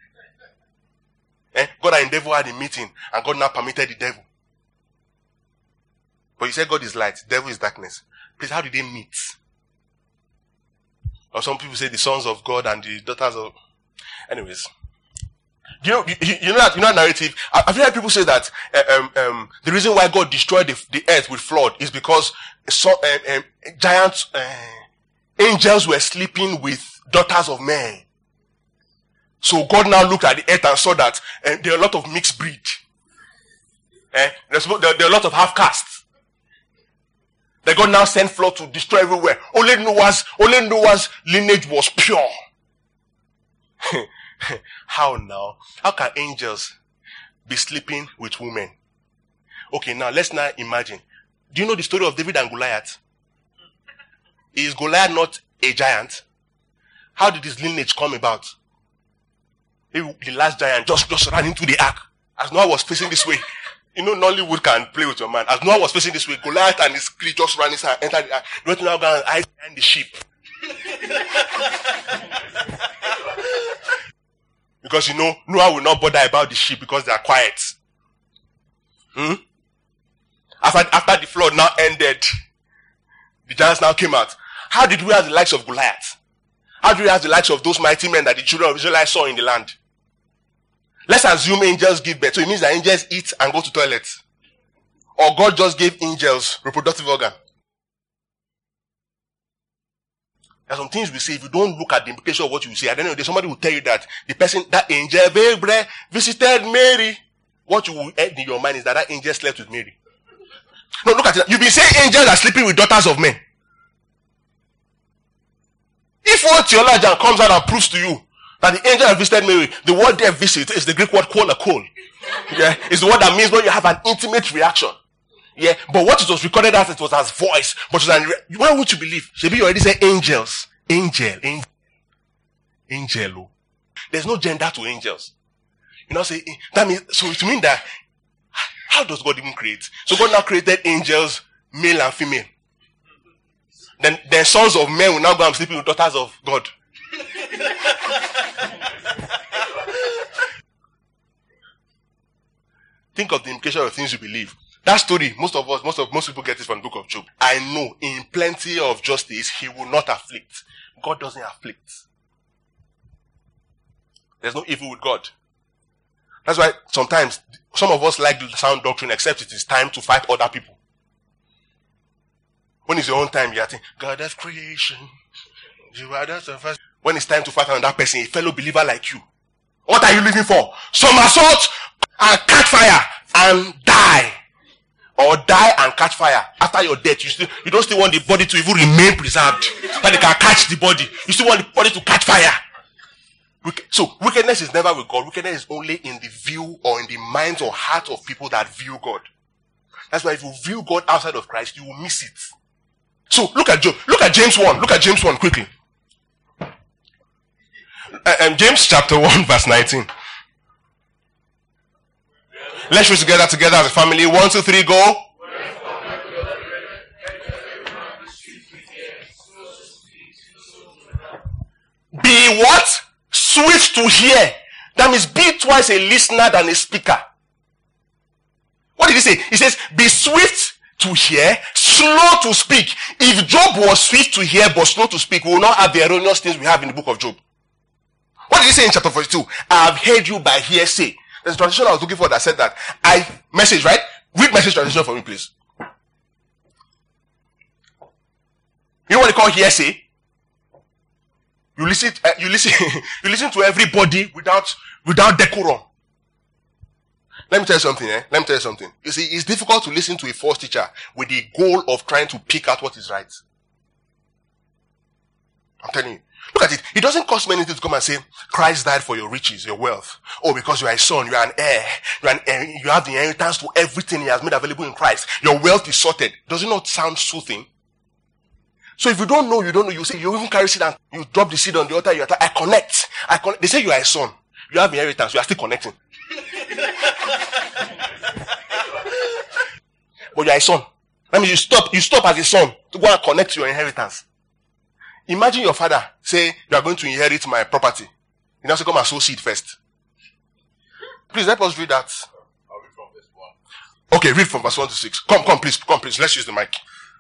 God and the devil had a meeting, and God now permitted the devil. But you said God is light, devil is darkness. Please, how did they meet? Or some people say the sons of God and the daughters of... Anyways. You know that narrative? Have you heard people say that the reason why God destroyed the earth with flood is because giant angels were sleeping with daughters of men. So God now looked at the earth and saw that there are a lot of mixed breed. There are a lot of half castes. That God now sent flood to destroy everywhere. Only Noah's lineage was pure. How now? How can angels be sleeping with women? Okay, now let's now imagine. Do you know the story of David and Goliath? Is Goliath not a giant? How did his lineage come about? The last giant just ran into the ark. As Noah was facing this way, Nollywood can play with your man. As Noah was facing this way, Goliath and his crew just ran inside, entered the ark. Went to now go and hide behind the sheep. Because Noah will not bother about the sheep because they are quiet. After the flood now ended, the giants now came out. How did we have the likes of Goliath? How do we have the likes of those mighty men that the children of Israel saw in the land? Let's assume angels give birth. So it means that angels eat and go to toilets. Or God just gave angels reproductive organ. There are some things we say, if you don't look at the implication of what you say, I don't know, somebody will tell you that the person, that angel, visited Mary. What you will add in your mind is that angel slept with Mary. No, look at it. You've been saying angels are sleeping with daughters of men. If one theologian comes out and proves to you that the angel that visited Mary, the word there visit is the Greek word kolakol. Yeah, it's the word that means when you have an intimate reaction. Yeah, but what it was recorded as, it was as voice. But it was why would you believe? Maybe you already say angels. Angel. There's no gender to angels. Say, that means, so it means that, how does God even create? So God now created angels, male and female. Then sons of men will now go and sleep with daughters of God. Think of the implication of things you believe. That story, most people get it from the book of Job. I know in plenty of justice, he will not afflict. God doesn't afflict. There's no evil with God. That's why sometimes some of us like the sound doctrine, except it is time to fight other people. When it's your own time, you're thinking, God of creation, you are the first. When it's time to fight another person, a fellow believer like you, what are you living for? Somersault and catch fire and die. Or die and catch fire. After your death, you don't still want the body to even remain preserved. That they can catch the body. You still want the body to catch fire. So, wickedness is never with God. Wickedness is only in the view or in the minds or heart of people that view God. That's why if you view God outside of Christ, you will miss it. So, look at Job. Look at James 1. Look at James 1 quickly. James chapter 1 verse 19. Let's read together as a family. 1, 2, 3, go. Be what? Sweet to hear. That means be twice a listener than a speaker. What did he say? He says, be swift to hear, slow to speak. If Job was swift to hear but slow to speak, we will not have the erroneous things we have in the book of Job. What did he say in chapter 42? I have heard you by hearsay. There's a translation I was looking for that said that. Message, right? Read Message translation for me, please. You know what they call hearsay? You listen to everybody without decorum. Let me tell you something. You see, it's difficult to listen to a false teacher with the goal of trying to pick out what is right. I'm telling you. Look at it. It doesn't cost me anything to come and say, Christ died for your riches, your wealth. Oh, because you are a son, you are an heir. You have the inheritance to everything he has made available in Christ. Your wealth is sorted. Does it not sound soothing? So if you don't know, you say, you even carry seed and you drop the seed on the altar, I connect. They say you are a son. You have inheritance, you are still connecting. But you are a son. That means you stop as a son to go and connect to your inheritance. Imagine your father say, you are going to inherit my property. You now say, come and sow seed first. Please let us read that. I'll read from verse 1. Okay, read from verse 1 to 6. Come please. Let's use the mic.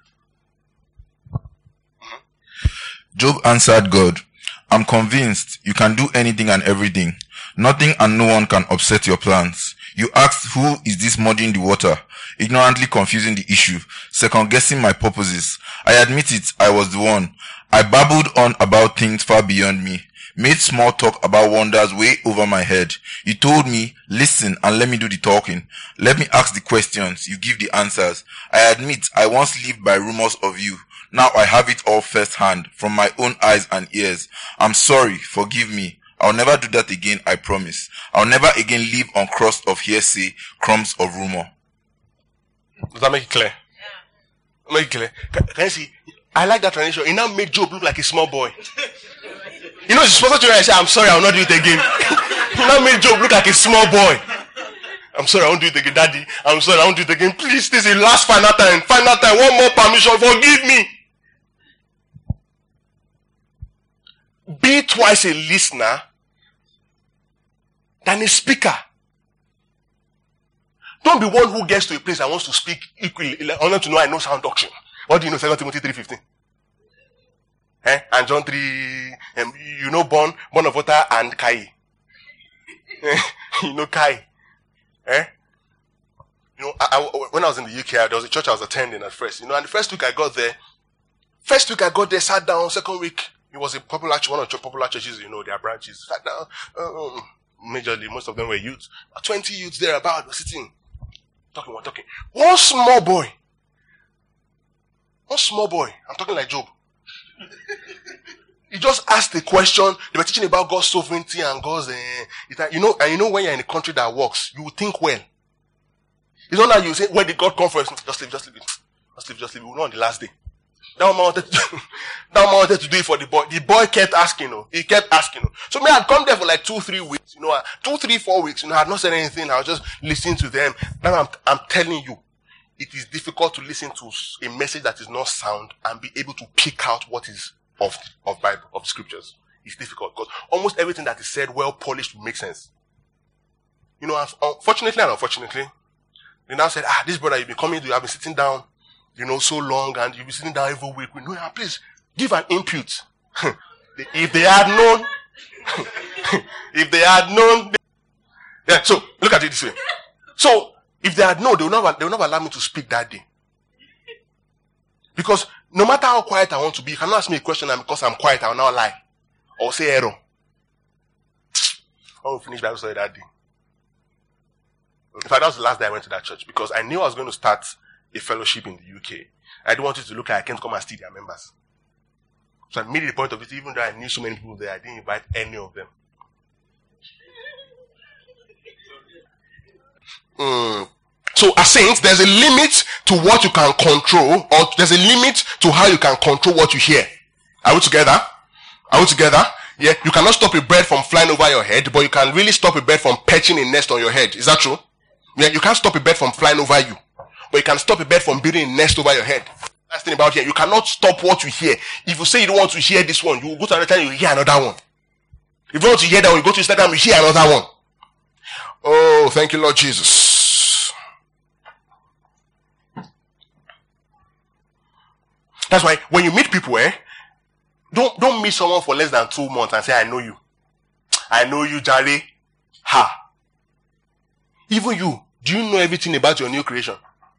Job answered God, I'm convinced you can do anything and everything. Nothing and no one can upset your plans. You asked, who is this muddying the water? Ignorantly confusing the issue, second guessing my purposes. I admit it, I was the one. I babbled on about things far beyond me, made small talk about wonders way over my head. You told me, listen and let me do the talking. Let me ask the questions, you give the answers. I admit I once lived by rumors of you. Now I have it all firsthand, from my own eyes and ears. I'm sorry, forgive me. I'll never do that again, I promise. I'll never again live on crust of hearsay, crumbs of rumor. Does that make it clear? Yeah. Make it clear. Can you see? I like that translation. It now made Job look like a small boy. You know, he's supposed to say, I'm sorry, I'll not do it again. It now made Job look like a small boy. I'm sorry, I won't do it again, Daddy. I'm sorry, I won't do it again. Please, this is the last final time. Final time, one more permission. Forgive me. Be twice a listener than a speaker. Don't be one who gets to a place and wants to speak equally. I want to know I know sound doctrine. What do you know? 2 Timothy 3:15. And John 3, you know born of water and Kai. You know Kai. You know, when I was in the UK, there was a church I was attending at first. You know, and the first week I got there, sat down. Second week, it was a popular church, one of the popular churches, you know, their branches. Sat down. Majorly, most of them were youths. 20 youths there about, were sitting. Talking. One small boy. I'm talking like Job. He just asked the question. They were teaching about God's sovereignty and God's, you know when you're in a country that works, you will think well. It's not that you say, where did God come from? Just leave it. We're not on the last day. That man wanted to do it for the boy. The boy kept asking, He kept asking, So me, I'd come there for like 2-3 weeks, 2-3-4 weeks, I had not said anything. I was just listening to them. Now I'm telling you, it is difficult to listen to a message that is not sound and be able to pick out what is of Bible, of scriptures. It's difficult because almost everything that is said well polished will make sense. Unfortunately and unfortunately, they now said, this brother, you have been sitting down, so long, and you'll be sitting down every week. Please give an input. If they had known, yeah. So look at it this way. So if they had known, they will never allow me to speak that day. Because no matter how quiet I want to be, you cannot ask me a question, and because I'm quiet, I will not lie or say error. I will finish Bible study that day. In fact, that was the last day I went to that church because I knew I was going to start a fellowship in the UK. I didn't want it to look like I can't come and steal their members. So I made it a point of it, even though I knew so many people there, I didn't invite any of them. So as saints, there's a limit to what you can control, or there's a limit to how you can control what you hear. Are we together? Yeah, you cannot stop a bird from flying over your head, but you can really stop a bird from perching a nest on your head. Is that true? Yeah, you can't stop a bird from flying over you, but you can stop a bird from building a nest over your head. That's the thing about here. You cannot stop what you hear. If you say you don't want to hear this one, you will go to another time, you hear another one. If you want to hear that one, you go to Instagram, you hear another one. Oh, thank you, Lord Jesus. That's why when you meet people, don't meet someone for less than 2 months and say, I know you. I know you, Jare. Ha. Even you, do you know everything about your new creation?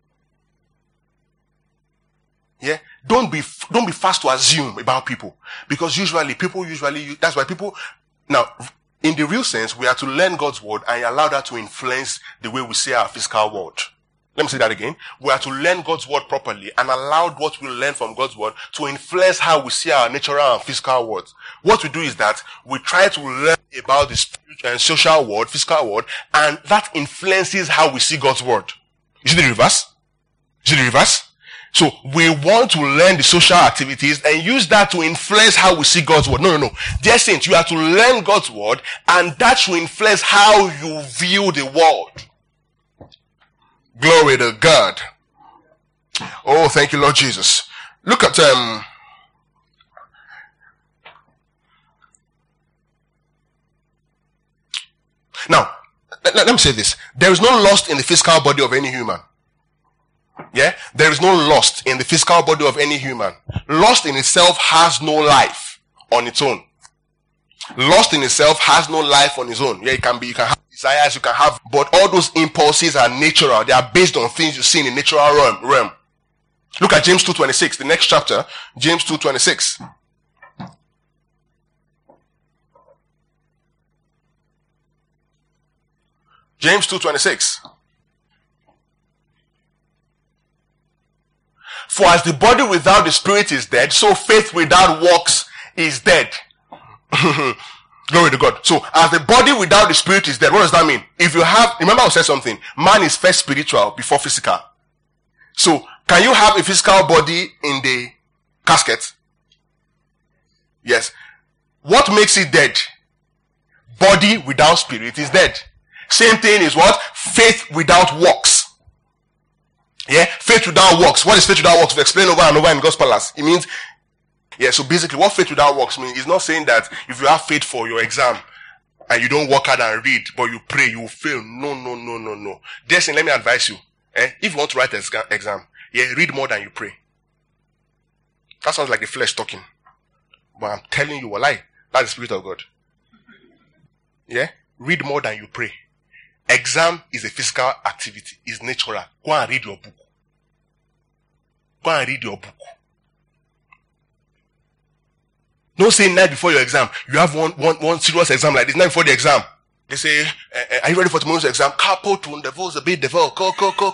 Yeah? Don't be fast to assume about people. Because that's why people, now, in the real sense, we are to learn God's word and allow that to influence the way we see our physical world. Let me say that again. We are to learn God's word properly and allow what we learn from God's word to influence how we see our natural and physical world. What we do is that we try to learn about the spiritual and social world, physical world, and that influences how we see God's word. Is it the reverse? So we want to learn the social activities and use that to influence how we see God's word. No. Dear saints, you have to learn God's word and that should influence how you view the world. Glory to God. Oh, thank you, Lord Jesus. Look at now, let me say this. There is no lust in the physical body of any human. Yeah? There is no lust in the physical body of any human. Lust in itself has no life on its own. Lust in itself has no life on its own. Yeah, you can have desires, you can have, but all those impulses are natural. They are based on things you see in the natural realm. Look at James 2:26, the next chapter, James 2:26. James 2:26. For as the body without the spirit is dead, so faith without works is dead. Glory to God. So, as the body without the spirit is dead, what does that mean? Remember I said something, man is first spiritual before physical. So, can you have a physical body in the casket? Yes. What makes it dead? Body without spirit is dead. Same thing is what? Faith without works. Yeah, faith without works. What is faith without works? We explain over and over in God's Palace. It means, yeah, so basically what faith without works means is not saying that if you have faith for your exam and you don't work hard and read, but you pray, you will fail. No. Listen, let me advise you. If you want to write an exam, yeah, read more than you pray. That sounds like the flesh talking. But I'm telling you, wallahi, that's the Spirit of God. Yeah? Read more than you pray. Exam is a physical activity. It's natural. Go and read your book. Go and read your book. Don't say night before your exam. You have one serious exam like this. Night before the exam. They say, are you ready for tomorrow's exam? Capo to the bit devil. Ko.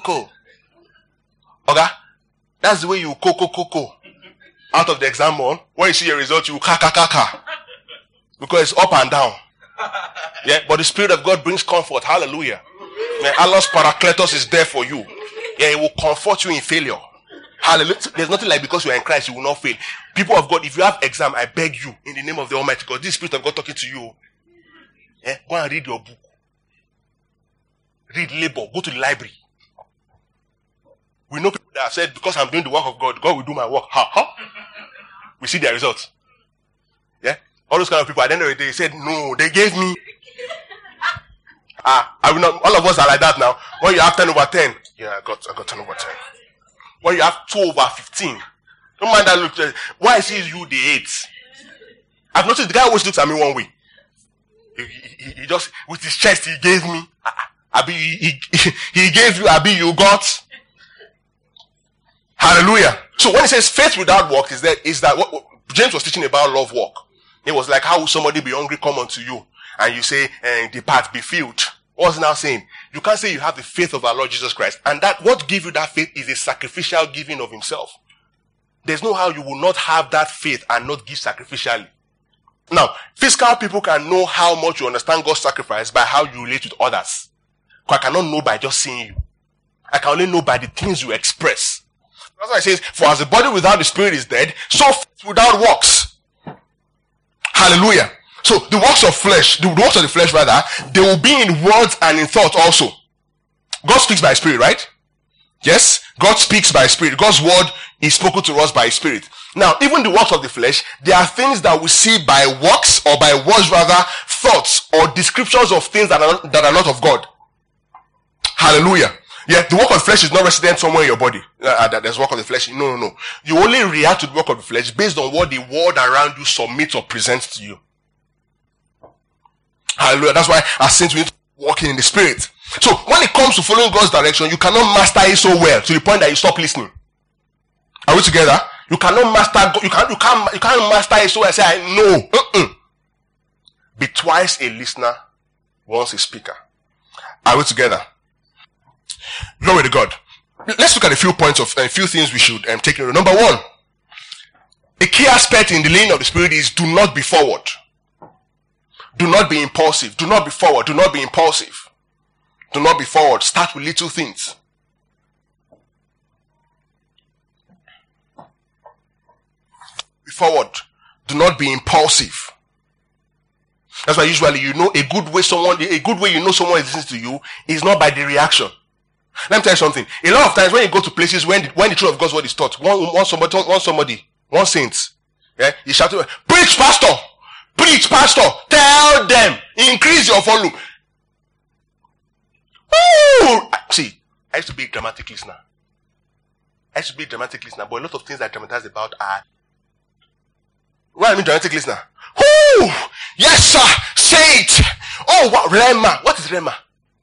Okay? That's the way you ko. Out of the exam hall. When you see your result, you ka. Because it's up and down. Yeah, but the Spirit of God brings comfort. Hallelujah. Yeah, Allah's Paracletos is there for you. Yeah, He will comfort you in failure. Hallelujah. There's nothing like because you are in Christ, you will not fail. People of God, if you have exam, I beg you, in the name of the Almighty God, this Spirit of God talking to you. Yeah, go and read your book. Read labor. Go to the library. We know people that have said, because I'm doing the work of God, God will do my work. We see their results. Yeah? All those kind of people, at the end of the day, said, no, they gave me. I will not, all of us are like that now. When you have 10 over 10. Yeah, I got 10 over 10. When you have 2 over 15. Don't mind that look. Why is you the 8? I've noticed the guy always looks at me one way. He just, with his chest, he gave me. He gave you, you got. Hallelujah. So when it says faith without work, is that what James was teaching about love work. It was like, how will somebody be hungry come unto you? And you say, depart, be filled. What's now saying? You can't say you have the faith of our Lord Jesus Christ. And that, what gives you that faith is a sacrificial giving of Himself. There's no how you will not have that faith and not give sacrificially. Now, physical people can know how much you understand God's sacrifice by how you relate with others. I cannot know by just seeing you. I can only know by the things you express. That's why it says, for as the body without the spirit is dead, so faith without works. Hallelujah. So the works of flesh, the works of the flesh rather, they will be in words and in thought also. God speaks by Spirit, right? Yes? God speaks by Spirit. God's word is spoken to us by Spirit. Now, even the works of the flesh, there are things that we see by works or by words rather, thoughts or descriptions of things that are not of God. Hallelujah. Yeah, the work of the flesh is not resident somewhere in your body. There's work of the flesh. No. You only react to the work of the flesh based on what the world around you submits or presents to you. Hallelujah. That's why as saints we need to walk in the Spirit. So when it comes to following God's direction, you cannot master it so well to the point that you stop listening. Are we together? You cannot master. You can't master it so well and say, I know. Be twice a listener, once a speaker. Are we together? Glory to God. Let's look at a few points of a few things we should take note of. Number one, a key aspect in the leading of the Spirit is do not be forward. Do not be impulsive. Do not be forward. Do not be impulsive. Do not be forward. Start with little things. Be forward. Do not be impulsive. That's why usually a good way you know someone is listening to you is not by the reaction. Let me tell you something. A lot of times when you go to places when the truth of God's word is taught, one saint, yeah, he shouted, preach, pastor! Preach, pastor! Tell them! Increase your volume! Woo! See, I used to be a dramatic listener. But a lot of things I dramatize about are... What I mean dramatic listener? Woo! Yes, sir! Say it! Oh, wow! Rema! What is Rema?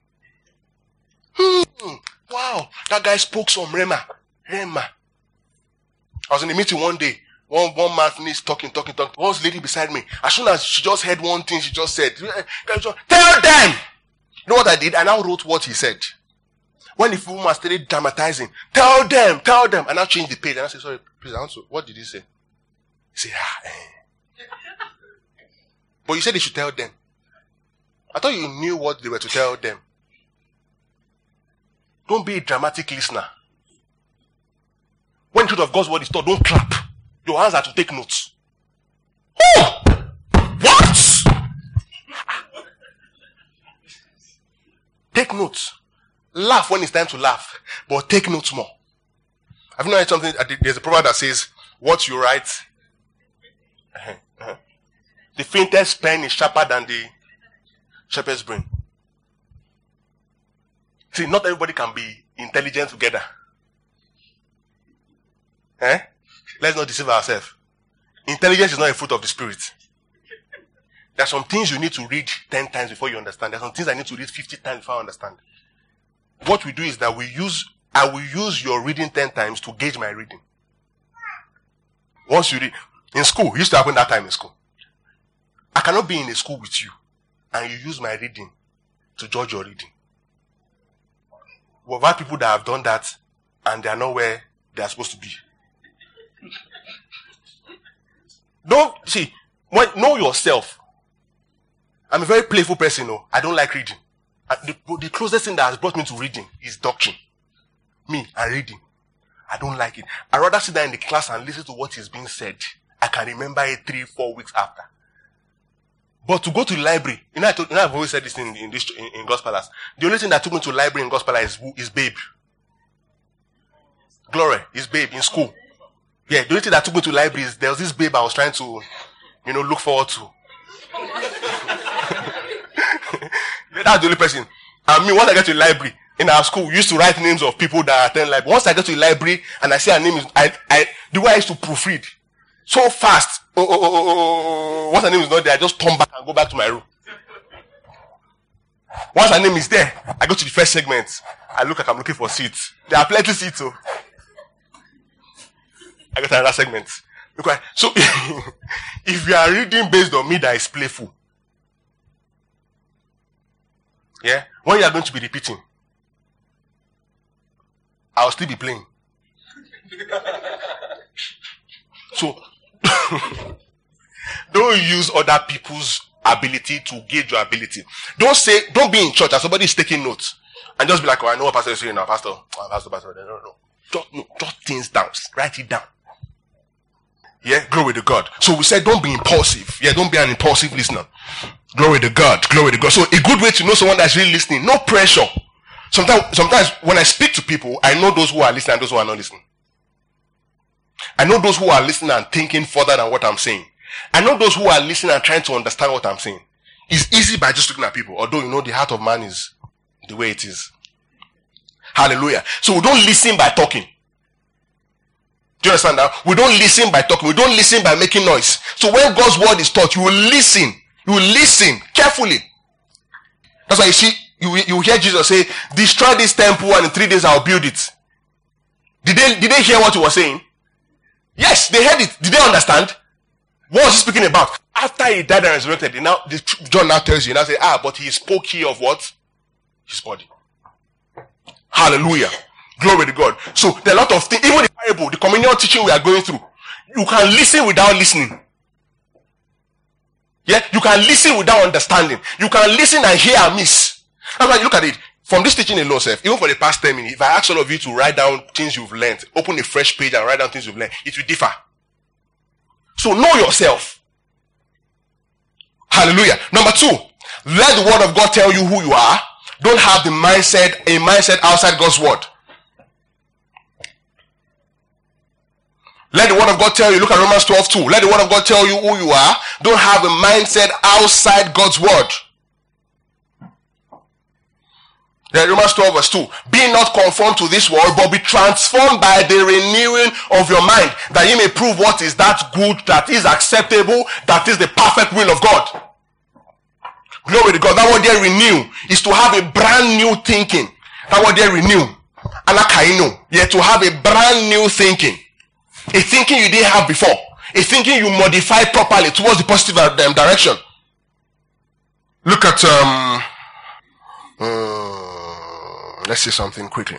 Wow, that guy spoke some Rema. I was in a meeting one day. One man finished talking. One lady beside me. As soon as she just heard one thing, she just said, tell them! You know what I did? I now wrote what he said. When the woman started dramatizing, tell them! And I changed the page. And I said, sorry, please answer. What did he say? He said, But you said they should tell them. I thought you knew what they were to tell them. Don't be a dramatic listener. When the truth of God's word is taught, don't clap. Your hands are to take notes. Oh! What? take notes. Laugh when it's time to laugh, but take notes more. Have you heard something? There's a proverb that says, what you write, the faintest pen is sharper than the shepherd's brain. See, not everybody can be intelligent together. Let's not deceive ourselves. Intelligence is not a fruit of the spirit. There are some things you need to read 10 times before you understand. There are some things I need to read 50 times before I understand. What we do is that I will use your reading 10 times to gauge my reading. Once you read, in school, it used to happen that time in school. I cannot be in a school with you and you use my reading to judge your reading. We've had people that have done that and they are not where they are supposed to be. Don't see, know yourself. I'm a very playful person. No, I don't like reading. The closest thing that has brought me to reading is doctrine. Me and reading. I don't like it. I'd rather sit down in the class and listen to what is being said. I can remember it 3-4 weeks after. But to go to the library, I've always said this in God's Palace. The only thing that took me to the library in God's Palace is Babe. Glory is Babe in school. Yeah, the only thing that took me to the library is there was this Babe I was trying to, look forward to. That's the only person. And me, once I get to the library, in our school, we used to write names of people that attend library. Once I get to the library and I see a name, the way I used to proofread so fast. Once her name is not there, I just turn back and go back to my room. Once her name is there, I go to the first segment. I look like I'm looking for seats. There are plenty of seats, so I go to another segment. So, if you are reading based on me that is playful, yeah, when you are going to be repeating, I'll still be playing. So, don't use other people's ability to gauge your ability. Don't be in church and somebody is taking notes and just be like, oh, I know what pastor is saying now, pastor. Pastor. No. Jot things down. Write it down. Yeah, glory to God. So we said don't be impulsive. Yeah, don't be an impulsive listener. Glory to God. Glory to God. So a good way to know someone that's really listening, no pressure. Sometimes when I speak to people, I know those who are listening and those who are not listening. I know those who are listening and thinking further than what I'm saying. I know those who are listening and trying to understand what I'm saying. It's easy by just looking at people, although the heart of man is the way it is. Hallelujah. So we don't listen by talking. Do you understand that? We don't listen by talking. We don't listen by making noise. So when God's word is taught, you will listen. You will listen carefully. That's why you see, you hear Jesus say, destroy this temple and in 3 days I'll build it. Did they hear what he was saying? Yes, they heard it. Did they understand? What was he speaking about? After he died and resurrected, John now tells you, say, but he spoke here of what? His body. Hallelujah. Glory to God. So there are a lot of things, even the parable, the communion teaching we are going through, you can listen without listening. Yeah, you can listen without understanding. You can listen and hear and miss. That's why you look at it. From this teaching alone, even for the past 10 minutes, if I ask all of you to write down things you've learned, open a fresh page and write down things you've learned, it will differ. So know yourself. Hallelujah. Number 2, let the word of God tell you who you are. Don't have a mindset outside God's word. Let the word of God tell you, look at Romans 12:2. Let the word of God tell you who you are. Don't have a mindset outside God's word. Romans 12:2. Be not conformed to this world, but be transformed by the renewing of your mind, that ye may prove what is that good, that is acceptable, that is the perfect will of God. Glory to God. That word there, renew, is to have a brand new thinking. That word there, renew. Anakainu. Yeah, to have a brand new thinking. A thinking you didn't have before. A thinking you modify properly towards the positive direction. Look at let's see something quickly.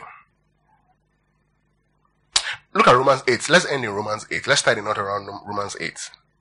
Look at Romans 8. Let's end in Romans 8. Let's tie the knot around Romans 8.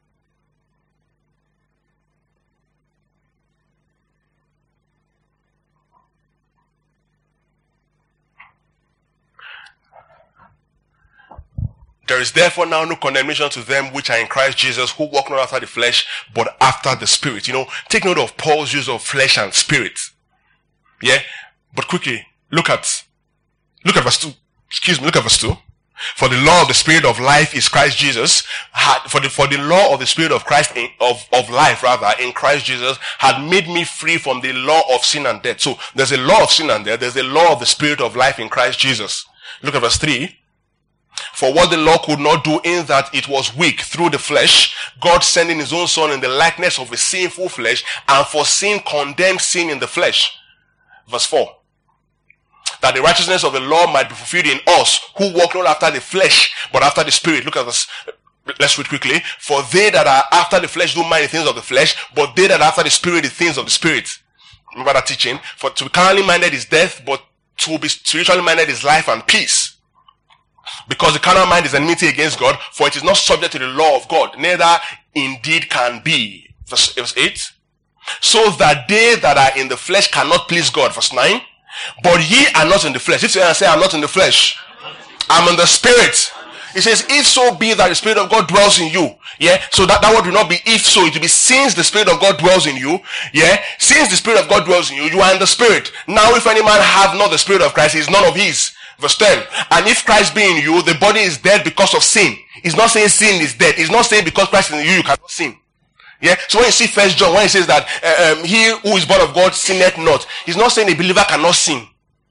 There is therefore now no condemnation to them which are in Christ Jesus, who walk not after the flesh, but after the Spirit. Take note of Paul's use of flesh and spirit. Yeah? But quickly, look at verse 2. Look at verse 2. For the law of the Spirit of life is Christ Jesus. For the law of the Spirit of Christ, of life rather, in Christ Jesus, had made me free from the law of sin and death. So there's a law of sin and death. There's a law of the Spirit of life in Christ Jesus. Look at verse 3. For what the law could not do, in that it was weak through the flesh, God sending his own Son in the likeness of a sinful flesh, and for sin condemned sin in the flesh. Verse 4. That the righteousness of the law might be fulfilled in us, who walk not after the flesh, but after the Spirit. Look at this. Let's read quickly. For they that are after the flesh do mind the things of the flesh, but they that are after the Spirit the things of the Spirit. Remember that teaching? For to be carnally minded is death, but to be spiritually minded is life and peace. Because the carnal mind is enmity against God, for it is not subject to the law of God, neither indeed can be. Verse 8. So that they that are in the flesh cannot please God. Verse 9. But ye are not in the flesh. If you say, I'm not in the flesh, I'm in the Spirit. It says, if so be that the Spirit of God dwells in you. Yeah. So that word will not be if so. It will be since the Spirit of God dwells in you. Yeah. Since the Spirit of God dwells in you, you are in the Spirit. Now if any man have not the Spirit of Christ, he is none of his. Verse 10. And if Christ be in you, the body is dead because of sin. He's not saying sin is dead. He's not saying because Christ is in you, you cannot sin. Yeah. So when you see 1 John, when he says that he who is born of God sinneth not, he's not saying a believer cannot sin.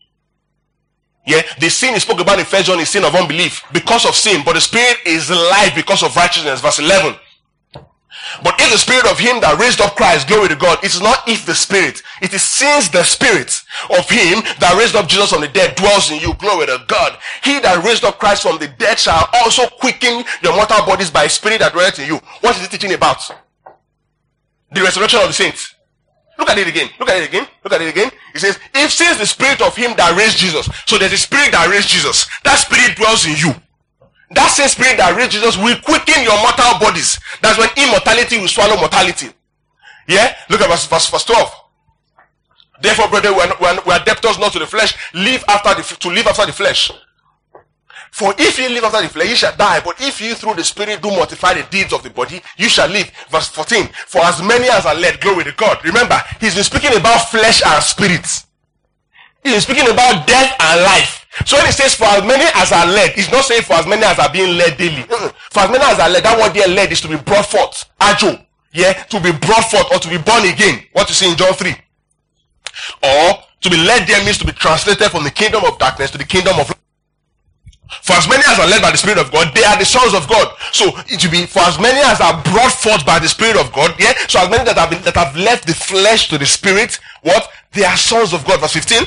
Yeah. The sin he spoke about in 1 John is sin of unbelief because of sin, but the Spirit is life because of righteousness. Verse 11. But if the Spirit of him that raised up Christ, glory to God, it is not if the Spirit, it is since the Spirit of him that raised up Jesus from the dead dwells in you, glory to God. He that raised up Christ from the dead shall also quicken your mortal bodies by his Spirit that dwelleth in you. What is he teaching about? The resurrection of the saints. Look at it again. Look at it again. Look at it again. It says, if since the Spirit of him that raised Jesus, so there's a Spirit that raised Jesus, that Spirit dwells in you. That same Spirit that raised Jesus will quicken your mortal bodies. That's when immortality will swallow mortality. Yeah? Look at verse 12. Therefore, brethren, we are debtors not to the flesh, to live after the flesh. For if ye live after the flesh, ye shall die. But if ye through the Spirit do mortify the deeds of the body, you shall live. Verse 14. For as many as are led, glory to God. Remember, he's been speaking about flesh and spirit. He's been speaking about death and life. So when he says for as many as are led, he's not saying for as many as are being led daily. For as many as are led, that word there led is to be brought forth. Ajo. Yeah, to be brought forth or to be born again. What you see in John 3. Or to be led there means to be translated from the kingdom of darkness to the kingdom of light. For as many as are led by the Spirit of God, they are the sons of God. So it will be for as many as are brought forth by the Spirit of God. Yeah. So as many that have left the flesh to the Spirit, what? They are sons of God. Verse 15.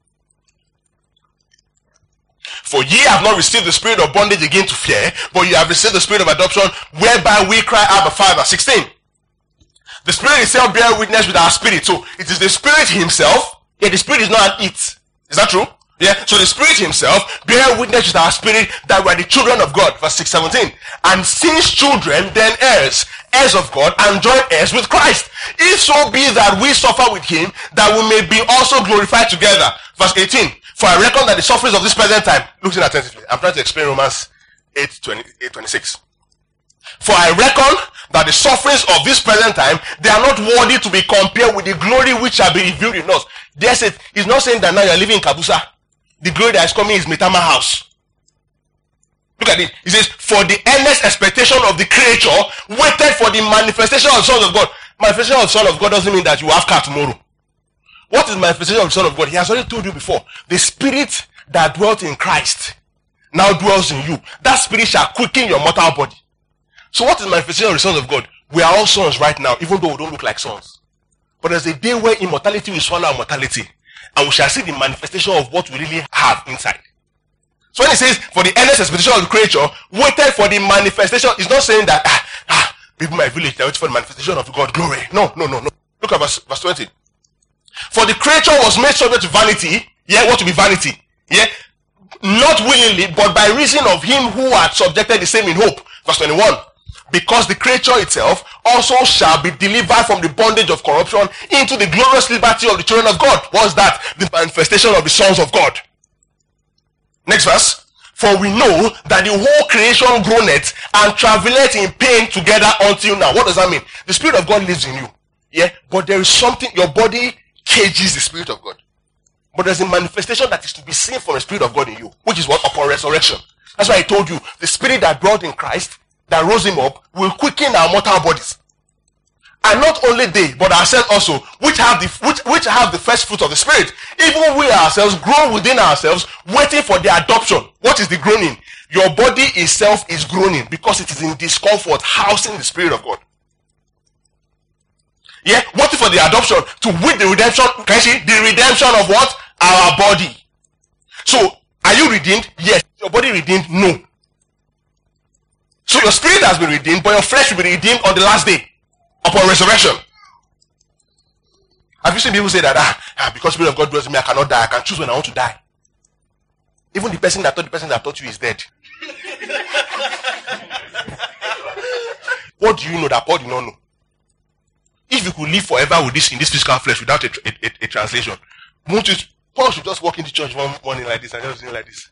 For ye have not received the spirit of bondage again to fear, but you have received the Spirit of adoption, whereby we cry, Abba, Father. 16. The Spirit itself bear witness with our spirit. So it is the Spirit himself. Yeah, the Spirit is not an it. Is that true? Yeah. So the Spirit himself bear witness with our spirit that we are the children of God. Verse 17. And since children, then heirs of God, and joint heirs with Christ. If so be that we suffer with him, that we may be also glorified together. Verse 18. For I reckon that the sufferings of this present time, listen attentively, I'm trying to explain Romans 8:26. For I reckon that the sufferings of this present time, they are not worthy to be compared with the glory which shall be revealed in us. There's it. He's not saying that now you're living in Kabusa. The glory that is coming is Mitama house. Look at it. He says, for the earnest expectation of the creature waited for the manifestation of the sons of God. Manifestation of the Son of God doesn't mean that you have car tomorrow. What is manifestation of the Son of God? He has already told you before. The Spirit that dwelt in Christ now dwells in you. That Spirit shall quicken your mortal body. So what is manifestation of the Sons of God? We are all sons right now, even though we don't look like sons. But there's a day where immortality will swallow our mortality. And we shall see the manifestation of what we really have inside. So when he says, for the earnest expectation of the creature, waited for the manifestation, it's not saying that, people in my village, they're waiting for the manifestation of God glory. No. Look at verse 20. For the creature was made subject to vanity. Yeah, what to be vanity? Yeah, not willingly, but by reason of him who had subjected the same in hope. Verse 21. Because the creature itself also shall be delivered from the bondage of corruption into the glorious liberty of the children of God. What's that? The manifestation of the sons of God. Next verse. For we know that the whole creation groaneth and travaileth in pain together until now. What does that mean? The Spirit of God lives in you. Yeah, but there is something, your body cages the Spirit of God. But there's a manifestation that is to be seen from the Spirit of God in you, which is what? Upon resurrection. That's why I told you, the Spirit that dwelt in Christ, that rose him up, will quicken our mortal bodies. And not only they, but ourselves also, which have the first fruit of the Spirit. Even we ourselves grow within ourselves, waiting for the adoption. What is the groaning? Your body itself is groaning because it is in discomfort, housing the Spirit of God. Yeah, waiting for the adoption to wit the redemption. Can you see? The redemption of what? Our body. So, are you redeemed? Yes. Your body redeemed? No. So your spirit has been redeemed, but your flesh will be redeemed on the last day, upon resurrection. Have you seen people say that, because Spirit of God dwells in me, I cannot die, I can choose when I want to die? Even the person that taught you is dead. What do you know that Paul did not know? If you could live forever with this in this physical flesh without a translation, Paul should just walk into church one morning like this and just like this.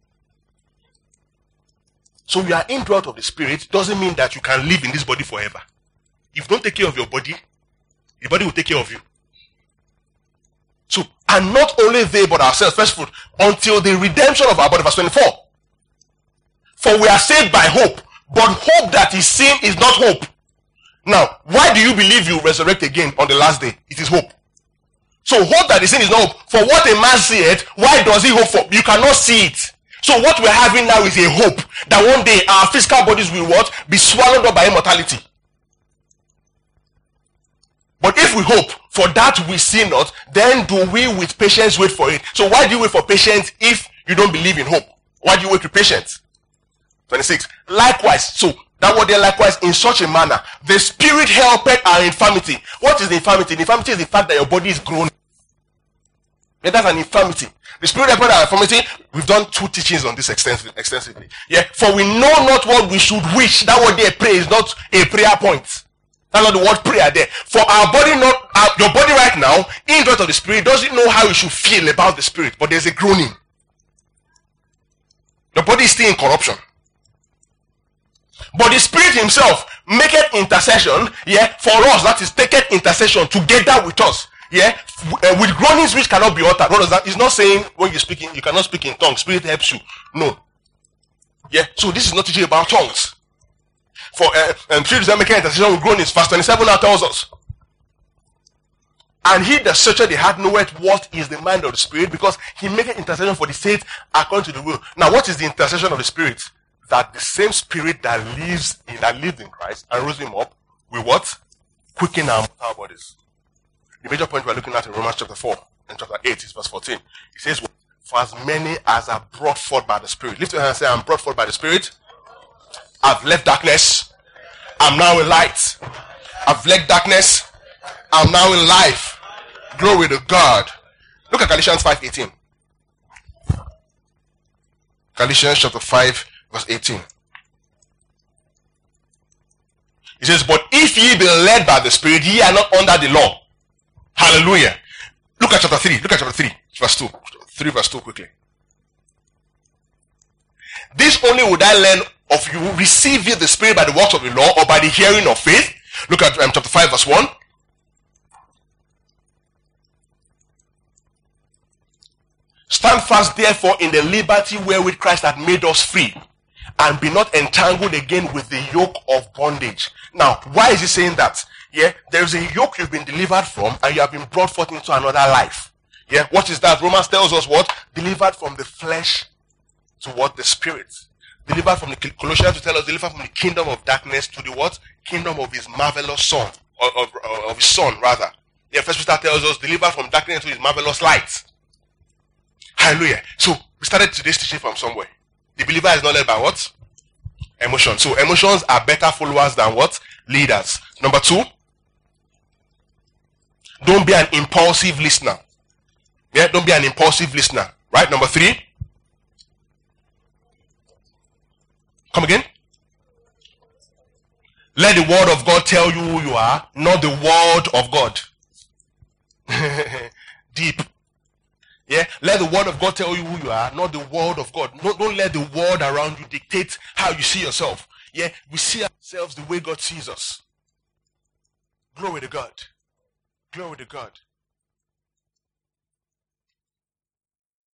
So you are indwelt of the Spirit doesn't mean that you can live in this body forever. If you don't take care of your body, the body will take care of you. So, and not only they but ourselves, first fruit, until the redemption of our body, verse 24. For we are saved by hope, but hope that is seen is not hope. Now, why do you believe you resurrect again on the last day? It is hope. So hope that is seen is not hope. For what a man seeth, why does he hope for? You cannot see it. So what we're having now is a hope that one day our physical bodies will what? Be swallowed up by immortality. But if we hope for that we see not, then do we with patience wait for it. So why do you wait for patience if you don't believe in hope? Why do you wait with patience? 26. Likewise, so that word there, likewise, in such a manner, the Spirit helpeth our infirmity. What is the infirmity? The infirmity is the fact that your body is grown. Yeah, that's an infirmity. The Spirit helpeth our infirmity. We've done 2 teachings on this extensively. Yeah, for we know not what we should wish. That word there, pray, is not a prayer point. That's not the word prayer there. For our body, your body right now, indwelt of the Spirit, doesn't know how you should feel about the Spirit, but there's a groaning. Your body is still in corruption. But the Spirit himself maketh intercession, yeah, for us. That is, taketh intercession together with us, yeah, with groanings which cannot be uttered. What does that? It's not saying when you're speaking, you cannot speak in tongues. Spirit helps you. No. Yeah. So this is not teaching about tongues. For Spirit is making intercession with groanings. Verse 27 now tells us. And he that searcheth the heart knoweth what is the mind of the Spirit, because he maketh intercession for the saints according to the will. Now, what is the intercession of the Spirit? That the same Spirit that lived in Christ and rose him up will what? Quicken our mortal bodies. The major point we're looking at in Romans chapter 4 and chapter 8 is verse 14. It says, for as many as are brought forth by the Spirit. Lift your hand and say, I'm brought forth by the Spirit. I've left darkness. I'm now in light. I've left darkness. I'm now in life. Glory to God. Look at Galatians 5:18. Galatians chapter 5 verse 18. It says, but if ye be led by the Spirit, ye are not under the law. Hallelujah. Look at chapter 3. Look at chapter 3 verse 2. 3 verse 2 quickly. This only would I learn of you, receive ye the Spirit by the works of the law or by the hearing of faith. Look at chapter 5 verse 1. Stand fast therefore in the liberty wherewith Christ hath made us free, and be not entangled again with the yoke of bondage. Now, why is he saying that? Yeah, there is a yoke you've been delivered from, and you have been brought forth into another life. Yeah, what is that? Romans tells us what? Delivered from the flesh to what? The Spirit. Delivered from the Colossians to tell us, delivered from the kingdom of darkness to the what? Kingdom of his marvelous son, of his son rather. Yeah, First Peter tells us, delivered from darkness to his marvelous light. Hallelujah. So we started today's teaching from somewhere. The believer is not led by what? Emotions. So emotions are better followers than what? Leaders. Number 2, don't be an impulsive listener. Yeah, don't be an impulsive listener. Right? Number 3, come again. Let the word of God tell you who you are, not the word of God. Deep. Yeah, let the word of God tell you who you are, not the word of God. Don't let the world around you dictate how you see yourself. Yeah, we see ourselves the way God sees us. Glory to God. Glory to God.